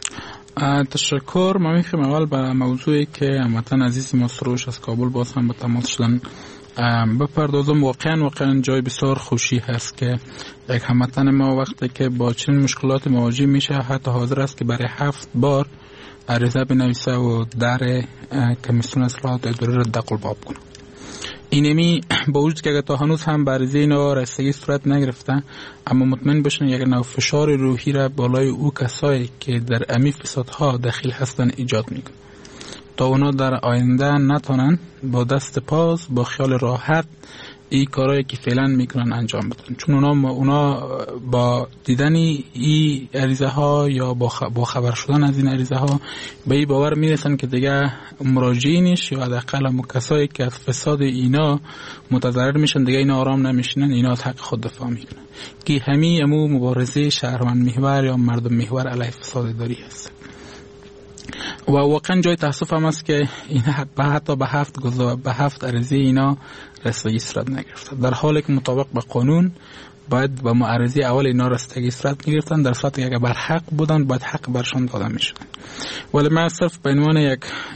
تشکر. من میخوام اول به موضوعی که هموطن عزیز ما سروش از کابل باز هم به تماس شدن بپردازم. واقعا جای بسیار خوشی هست که یک هموطن ما وقتی که با چنین مشکلات مواجه میشه حتی حاضر است که برای 7 بار عریضه بنویسه و در کمیسیون اصلاحات اداری را دق الباب کنه. اینمی با وجود که اگر تا هنوز هم بررسی اینا رسیدگی صورت نگرفته، اما مطمئن باشن یک نوع فشار روحی را بالای او کسایی که در امی فسادها دخیل هستن ایجاد میکنه تا اونا در آینده نتونن با دست پاس با خیال راحت این کارهایی که فعلا میکنن انجام بدن، چون اونا با دیدن این عریضه ها یا با خبر شدن از این عریضه ها به این باور میرسن که دیگه مراجعینش یا حداقل کسایی که از فساد اینا متضرر میشن دیگه اینا آرام نمیشنن، اینا از حق خود دفاع میکنن که همین مبارزه شهروند محور یا مردم محور علیه فساد اداری هست. و واقعا جای تاسف هم است که اینا حتی به 7 عریضه اینا رسیدگی صورت نگرفته، در حالی که مطابق به قانون باید به معرضی اول اینا رسیدگی صورت میگرفتن، در صورتی که اگر بر حق بودن باید حق برشان داده میشد. ولی من صرف به عنوان یک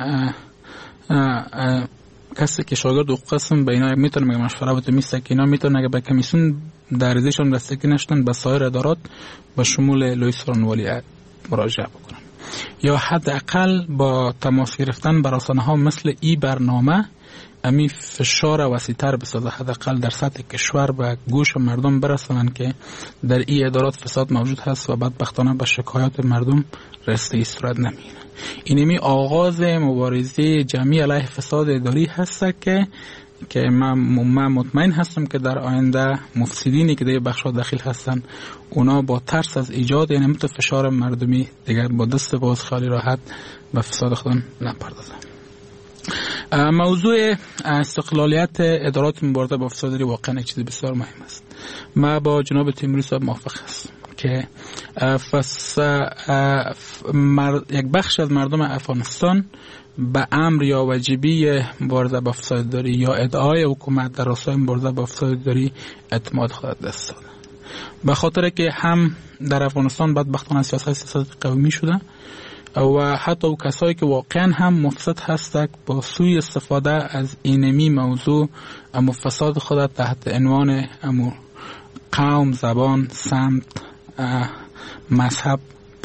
کسی که شاگرد حقوق هستم به اینا میتونم میگم مشوره بده میسته که اینا میتونن اگر به کمیسیون در عریضهشون رسیدگی نشدن به سایر ادارات به شمول لوی سخنوری مراجعه بکنن، یا حداقل با تماس گرفتن بر رسانه‌ها مثل این برنامه امی فشار وسیع‌تر بسازه، حداقل در سطح کشور به گوش مردم برسونن که در این ادارات فساد موجود هست و بدبختانه به شکایات مردم رسیدگی صورت نمیگیره. اینمی آغاز مبارزه جمعی علیه فساد اداری هست که من مطمئن هستم که در آینده مفسدینی که در بخش‌ها داخل هستن اونا با ترس از ایجاد یعنی فشار مردمی دیگر با دست باز خالی راحت به فساد خودن نپردازن. موضوع استقلالیت ادارات مبارزه با فساد اداری واقعا چیز بسیار مهم است. من با جناب تیموری صاحب موافق هستم که یک بخش از مردم افغانستان به امر یا واجبی مبارزه با فساد اداری یا ادعای حکومت در راستای مبارزه با فساد اداری اعتماد خود دست داده، به خاطر که هم در افغانستان بدبختانه سیاست قومی شده و حتی کسایی که واقعا هم مفسد هستند با سوی استفاده از اینمی موضوع اما فساد خود تحت عنوان اما قوم، زبان، سمت، مذهب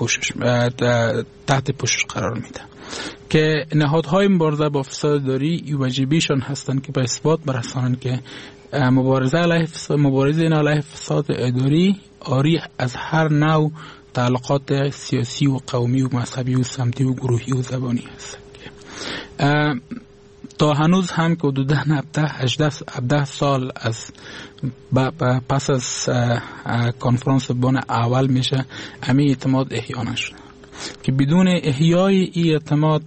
تحت پوشش قرار میده که نهادهای مبارزه با فساد اداری واجبیشان هستند که به اثبات برسانند که مبارزه علیه فساد اداری آری از هر نوع تعلقات سیاسی و قومی و مذهبی و سمتی و گروهی و زبانی هست. تا هنوز هم که حدوداً 17 سال از پس از کنفرانس بن اول میشه امی اعتماد احیا نشده که بدون احیای این اعتماد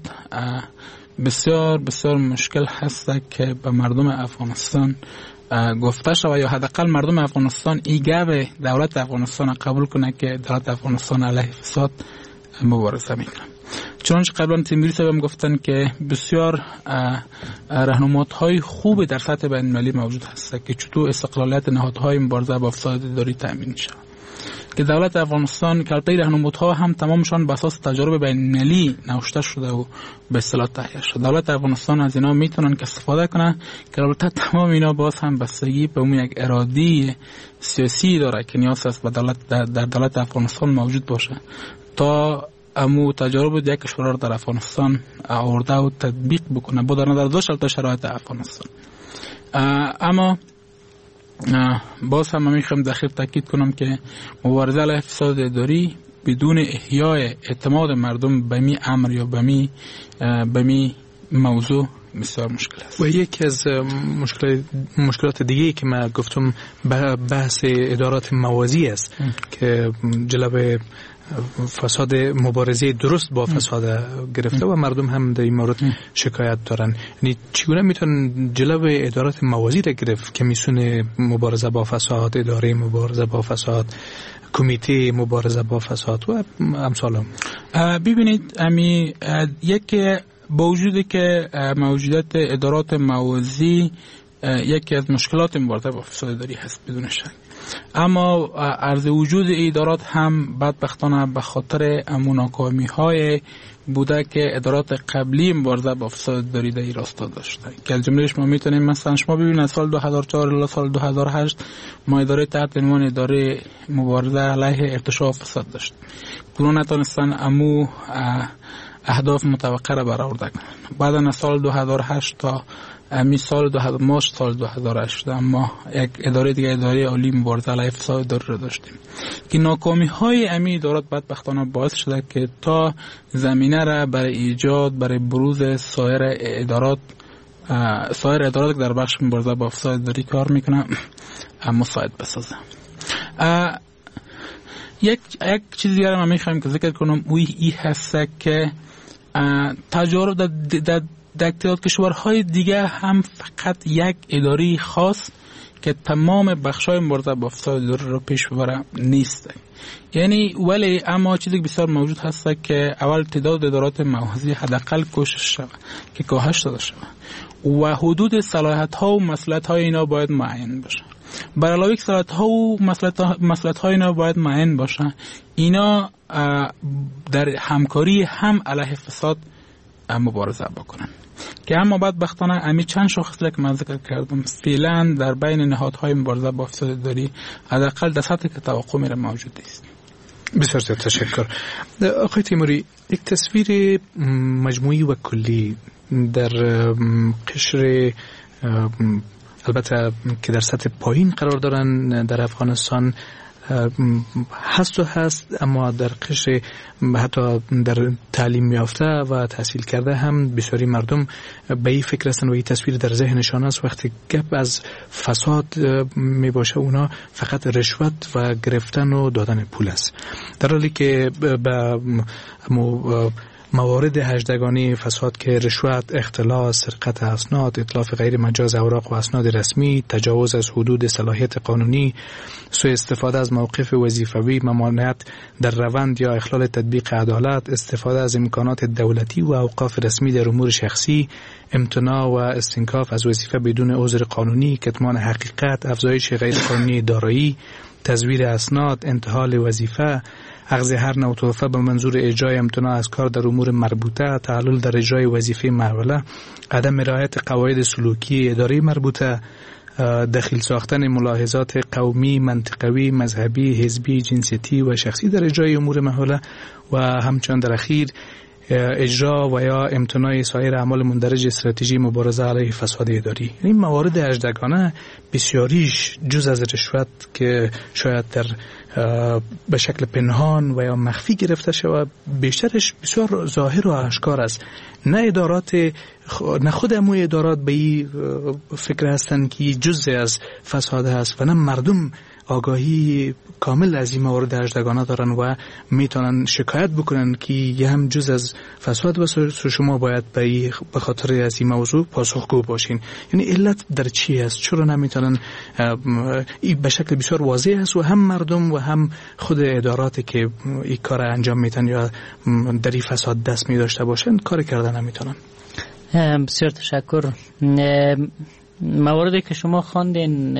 بسیار بسیار مشکل هست که به مردم افغانستان گفته شود یا حداقل مردم افغانستان این گوه دولت افغانستان قبول کنه که دولت افغانستان علیه فساد مبارزه میکنه. چنانچه قبلا تیموری صاحب گفتن که بسیار راهنماهای خوبی در سطح بین‌المللی موجود هست که چطور استقلالیت نهادهای مبارزه با فساد اداری تامین شود، که دولت افغانستان که البته راهنماها هم تمامشان بر اساس تجارب بین‌المللی نوشته شده و به اصطلاح تهیه شده، دولت افغانستان از اینا میتونن که استفاده کنه که البته تمام اینا باز هم بستگی به اون یک اراده سیاسی داره که نیاز است به دولت در دولت افغانستان موجود باشه تا امو تجارب دیگه کشورها در افغانستان آورده و تطبیق بکنه با در نظر داشت تا شرایط افغانستان. اما باز هم میخوام داخل تاکید کنم که مبارزه علیه فساد اداری بدون احیای اعتماد مردم به می امر یا به می موضوع بسیار مشکل است. و یکی از مشکلات دیگه که من گفتم بحث ادارات موازی است که جلوه فساد مبارزه درست با فساد گرفته و مردم هم در این مورد شکایت دارن. یعنی چگونه میتونن جلوه ادارات موازی را گرفت که میتونه مبارزه با فساد، اداره مبارزه با فساد، کمیته مبارزه با فساد و امثال هم؟ ببینید یکی با وجودی که موجودیت ادارات موازی یکی از مشکلات مبارزه با فساد اداری هست بدون شک، اما عرض وجود ادارات هم بدبختانه به خاطر ناکامی‌های بوده که ادارات قبلی مبارزه با فساد اداری در این راستا داشته که از جملهش ما میتونیم مثلا شما ببینید از سال 2004 الی سال 2008 ما اداره تحت عنوان اداره مبارزه علیه ارتشاء فساد داشت، اونا نتونستن امو اهداف متوقع را برآورده کنند. بعد از سال 2008 تا مارس سال 2008 اما یک اداره دیگه، اداره عالی مبارزه علیه فساد اداری را داشتیم که ناکامی های امی ادارات بدبختانه باعث شده که تا زمینه را برای ایجاد برای بروز سایر ادارات سایر ادارات در بخش مبارزه با فساد اداری کار میکنه مساعد بسازه. یک چیزی دیگه من میخوایم که ذکر کنم این هست که تجارب در تعداد کشورهای دیگه هم فقط یک اداره خاص که تمام بخشای مبارزه با فساد اداری رو پیش ببره نیست. یعنی ولی اما چیزی بسیار موجود هست که اول تعداد ادارات موازی حداقل کوشش شود که کاهش داده شود و حدود صلاحیت ها و مسئولیت های اینا باید معین باشه. بر علاوه صلاحیت ها و مسئولیت های اینا باید معین باشه. اینا در همکاری هم علیه فساد مبارزه بکنن که اما بدبختانه امی چند شاخصه که من ذکر کردم فعلا در بین نهادهای مبارزه با فساد اداری حداقل در سطحی که توقع میره موجود است. بسیار زیاد تشکر. آقای تیموری، یک تصویر مجموعی و کلی در قشر البته که در سطح پایین قرار دارن در افغانستان هست، اما در قشر حتی در تعلیم یافته و تحصیل کرده هم بسیاری مردم به این فکر هستند و این تصویر در ذهنشان است. وقتی گپ از فساد می باشه اونا فقط رشوت و گرفتن و دادن پول است، در حالی که به موارد هجدگانی فساد که رشوت، اختلاس، سرقت اسناد، اتلاف غیر مجاز اوراق و اسناد رسمی، تجاوز از حدود صلاحیت قانونی، سوء استفاده از موقف وظیفوی، ممانعت در روند یا اخلال تطبیق عدالت، استفاده از امکانات دولتی و اوقاف رسمی در امور شخصی، امتناع و استنکاف از وظیفه بدون عذر قانونی، کتمان حقیقت، افزایش غیر قانونی دارایی، تزویر اسناد، انتحال وظیفه، اخذ هر نوع تحفه به منظور اجرای امتناع از کار در امور مربوطه، تعلل در اجرای وظیفه محوله، عدم رعایت قواعد سلوکی اداره مربوطه، دخیل ساختن ملاحظات قومی، منطقوی، مذهبی، حزبی، جنسیتی و شخصی در اجرای امور محوله و همچنین در اخیر اجرا و یا امتناع سایر اعمال مندرج استراتژی مبارزه علیه فساد اداری. این موارد هجدگانه بسیاریش جز از رشوت که شاید در به شکل پنهان و یا مخفی گرفته شود، بیشترش بسیار ظاهر و آشکار است. نه خود اموی ادارات به این فکر هستند که جزء از فساد هست و نه مردم آگاهی کامل از این موارد هجدگانه دارن و میتونن شکایت بکنن که یه هم جز از فساد و شما باید به خاطر از این موضوع پاسخگو باشین. یعنی علت در چی است؟ چرا نمیتونن؟ این به شکل بسیار واضح است و هم مردم و هم خود اداراتی که این کار انجام میتن یا در این فساد دست می داشته باشن کار کردن نمیتونن. بسیار تشکر. مواردی که شما خواندین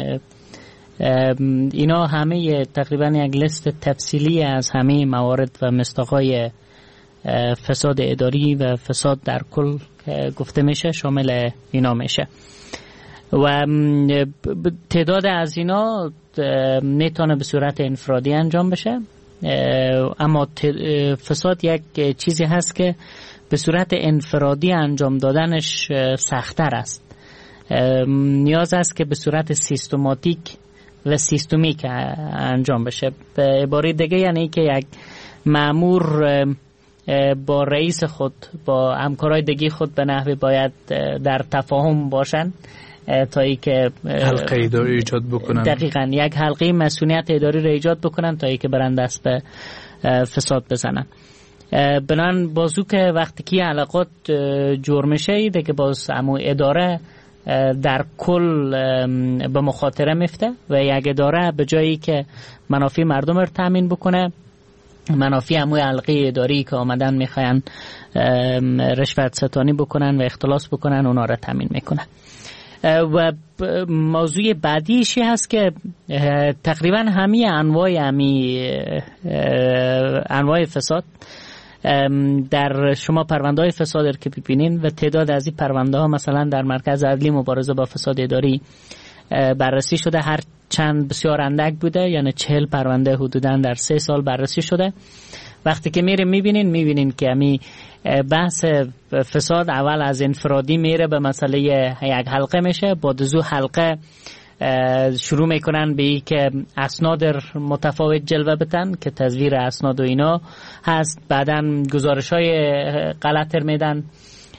اینا همه تقریبا یک لیست تفصیلی از همه موارد و مصداقای فساد اداری و فساد در کل گفته میشه شامل اینا میشه و تعداد از اینا نتونه به صورت انفرادی انجام بشه، اما فساد یک چیزی هست که به صورت انفرادی انجام دادنش سخت‌تر است. نیاز است که به صورت سیستماتیک و سیستمیک انجام بشه. به عباره دیگه یعنی که یک مأمور با رئیس خود، با همکارای دیگه خود به نحوی باید در تفاهم باشن تا ای که حلقه اداری ایجاد بکنن. دقیقاً یک حلقه مسئولیت اداری را ایجاد بکنن تا ای که برن دست به فساد بزنن. بنان بازو که وقتی که علاقات جور میشه دیگه باز امو اداره در کل به مخاطره میفته و یک اداره به جایی که منافع مردم رو تامین بکنه، منافع اموی حلقه اداری که آمدن میخواین رشوت ستانی بکنن و اختلاس بکنن اونا رو تامین میکنه. و موضوع بعدیشی هست که تقریبا همه انواع فساد در شما پرونده های فساد که ببینین و تعداد از این پرونده ها مثلا در مرکز عدلی مبارزه با فساد اداری بررسی شده، هر چند بسیار اندک بوده، یعنی 40 پرونده حدوداً در 3 سال بررسی شده. وقتی که میبینین که امی بحث فساد اول از انفرادی میره به مسئله یک حلقه میشه، بعد از حلقه شروع میکنن به این که اسناد متفاوت جلوه بتن که تزویر اسناد و اینا هست، بعدن گزارش های غلط میدن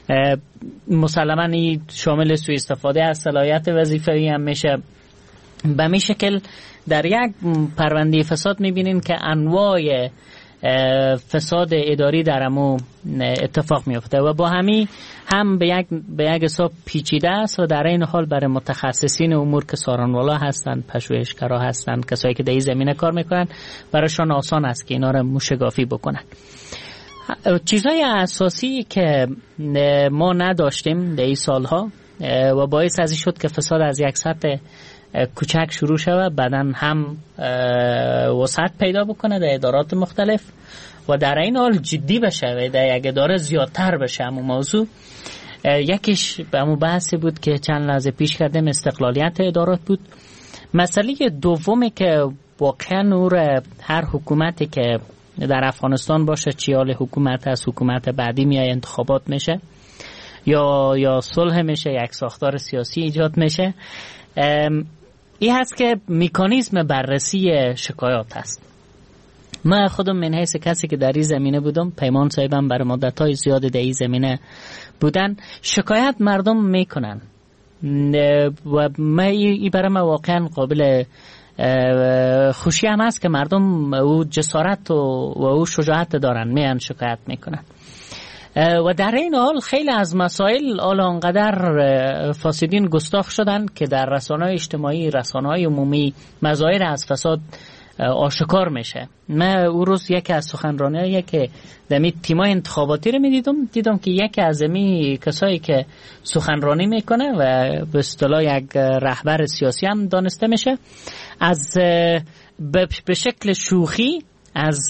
مسلماً این شامل سوء استفاده از صلاحیت وظیفه‌ای هم میشه. به این شکل در یک پرونده فساد میبینین که انواع فساد اداری در امو اتفاق میفته و با همین هم به یک حساب پیچیده است و در این حال برای متخصصین امور که سارنوالا هستند، پژوهشگرا هستند، کسایی که در این زمینه کار میکنن، برایشان آسان است که اینا رو موشگافی بکنن. چیزهای اساسی که ما نداشتیم در این سالها و باعث از این شد که فساد از یک سطح کوچک شروع شود، بعداً هم وسعت پیدا بکنه در ادارات مختلف و در این حال جدی بشه و در یک اداره زیادتر بشه. همون موضوع یکیش به همون بحثی بود که چند لحظه پیش کردیم، استقلالیت ادارات بود. مسئله دومی که واقعا نور هر حکومتی که در افغانستان باشه، چیال حکومت از حکومت بعدی میای انتخابات میشه یا صلح میشه، یک ساختار سیاسی ایجاد میشه، این هست که مکانیزم بررسی شکایات هست. من خودم من حیث کسی که در این زمینه بودم، پیمان صاحبم برای مدت‌های زیاد در این زمینه بودن، شکایت مردم میکنن و این برای من واقعا قابل خوشی هم هست که مردم او جسارت و او شجاعت دارن، میان شکایت میکنن. و در این حال خیلی از مسائل آنقدر فاسدین گستاخ شدن که در رسانه‌های اجتماعی، رسانه‌های عمومی مظاهر از فساد آشکار میشه. من اون روز یکی از سخنرانی‌هایی که در تیمای انتخاباتی رو دیدم که یکی از کسایی که سخنرانی میکنه و به اصطلاح یک رهبر سیاسی هم دانسته میشه، از به شکل شوخی از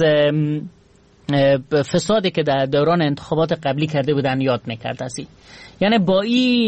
فسادی که در دوران انتخابات قبلی کرده بودن یاد میکرد. یعنی با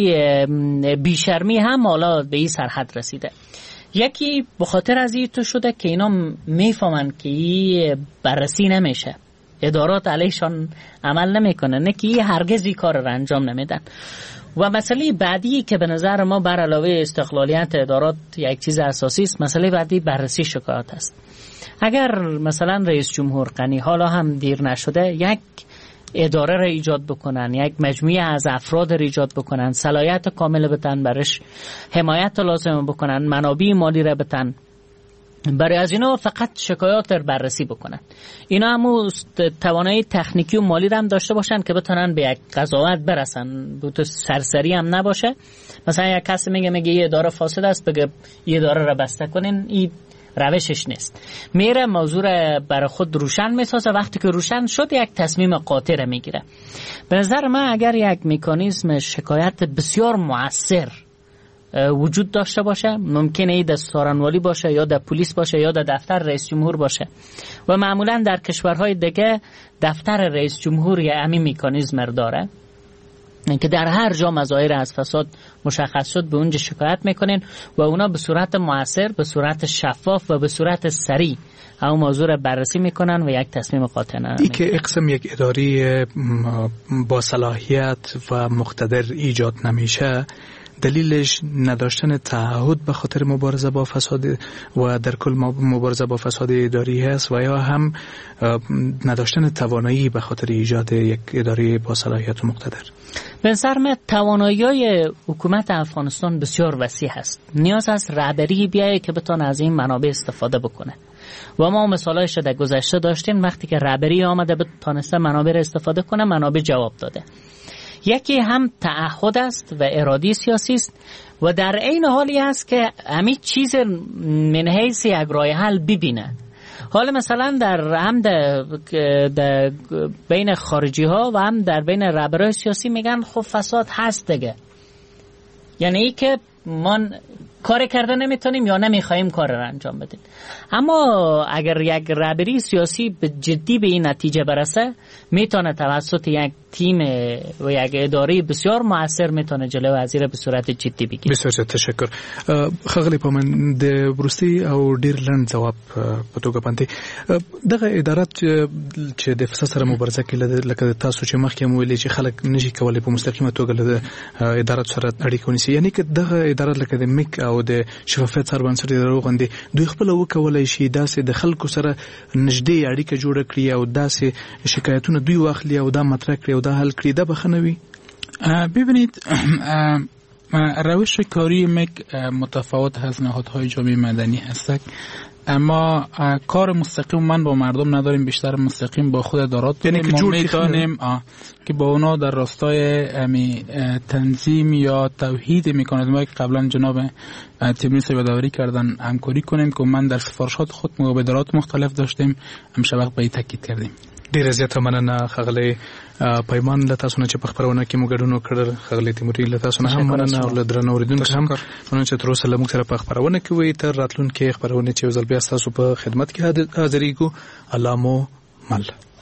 این بیشرمی هم حالا به این سرحد رسیده. یکی بخاطر از این تو شده که اینا میفهمن که این بررسی نمیشه، ادارات علیشان عمل نمیکنه، نه که هرگز این کار رو انجام نمیدن. و مسئله بعدی که به نظر ما بر علاوه استقلالیت ادارات یک چیز اساسی است، مسئله بعدی بررسی شکایات است. اگر مثلا رئیس جمهور غنی حالا هم دیر نشده یک اداره را ایجاد بکنن، یک مجموعه از افراد را ایجاد بکنن، صلاحیت کامل بتن برش، حمایت لازم بکنن، منابع مالی را بتن، برای از اینا فقط شکایات را بررسی بکنن. اینا هم توانایی تکنیکی و مالی را هم داشته باشن که بتونن به یک قضاوت برسن، بوت سرسری هم نباشه. مثلا یک کسی میگه یه اداره فاسد است، بگه یه اداره را بسته کنین، این روشش نیست. میره موضوع را برای خود روشن میسازه، وقتی که روشن شد یک تصمیم قاطع را میگیره. به نظر من اگر یک مکانیزم شکایت بسیار مؤثر وجود داشته باشه، ممکنه این در سارنوالی باشه یا در پلیس باشه یا در دفتر رئیس جمهور باشه و معمولا در کشورهای دیگه دفتر رئیس جمهور یه همین مکانیزم رو داره که در هر جا مظاهر از فساد مشخص شد به اونجا شکایت میکنین و اونا به صورت مؤثر، به صورت شفاف و به صورت سریع همون موضوع را بررسی میکنن و یک تصمیم قاطع میگیرن. این که اقسام یک اداری با صلاحیت و مقتدر ایجاد نمیشه، دلیلش نداشتن تعهد به خاطر مبارزه با فساد و در کل مبارزه با فساد اداری هست و یا هم نداشتن توانایی به خاطر ایجاد یک اداره با صلاحیت و مقتدر. به نظر من توانایی حکومت افغانستان بسیار وسیع است. نیاز است رهبری بیایه که بتونه از این منابع استفاده بکنه و ما مثالایش در گذشته داشتیم. وقتی که رهبری آمده بتونسته منابع استفاده کنه، منابع جواب داده. یکی هم تعهد است و اراده سیاسی است و در عین حالی است که همین چیز من حیث یک راه حل ببینه. حالا مثلا هم در بین خارجی ها و هم در بین رهبران سیاسی میگن خب فساد هست دیگه، یعنی ای که ما کار کرده نمیتونیم یا نمیخوایم کار را انجام بدیم. اما اگر یک رهبری سیاسی به جدی به این نتیجه برسه، میتونه توسط یک تیم و یک اداره بسیار مؤثر میتونه جلو وزیر به صورت جدی بگیره. بسیار تشکر. خغلی پامن د بروسي او ډیر لند جواب په توګه باندې دغه ادارات چې د فساد سره مبارزه کوي، لکه تاسو چې مخکې مو ویلي چې خلک نشي کولای په مستقیمه توګه له ادارات سره اړیکه ونیسي، یعنی که دغه ادارات لکه د میک او د شفافیت سره باندې ادارو غوندي دوی خپل وکولای شي داسې د خلکو سره نږدې اړیکه جوړه کړي او داسې شکایتونه دوی واخلي او دا مطرح کړي او دا حل کړي، دا بخنوي. ببینید روش کاری مک متفاوت هست، نهادهای جامعه مدنی هست، اما کار مستقیم من با مردم نداریم، بیشتر مستقیم با خود ادارات، یعنی که جور میتونیم که با اونا در راستای تنظیم یا توحید میکنه ما که قبلا جناب تیموری صاحب داوری کردن همکاری کنیم که من در سفارشات خود با ادارات مختلف داشتیم، همیشه وقت به تاکید کردیم. ډیر زیاته مننه خغلی پیمان له تاسو نه چې په خبرونه کې مو ګډون وکړل. خغلی تیموري له تاسو نه هم مننه او له درنو اوریدونکو هم مننه چې تر اوسه له موږ سره په خبرونه کې وي. تر راتلونکي خبرونه چې یو ځل بیا تاسو په خدمت کې حاضرېږو. الله مو مل.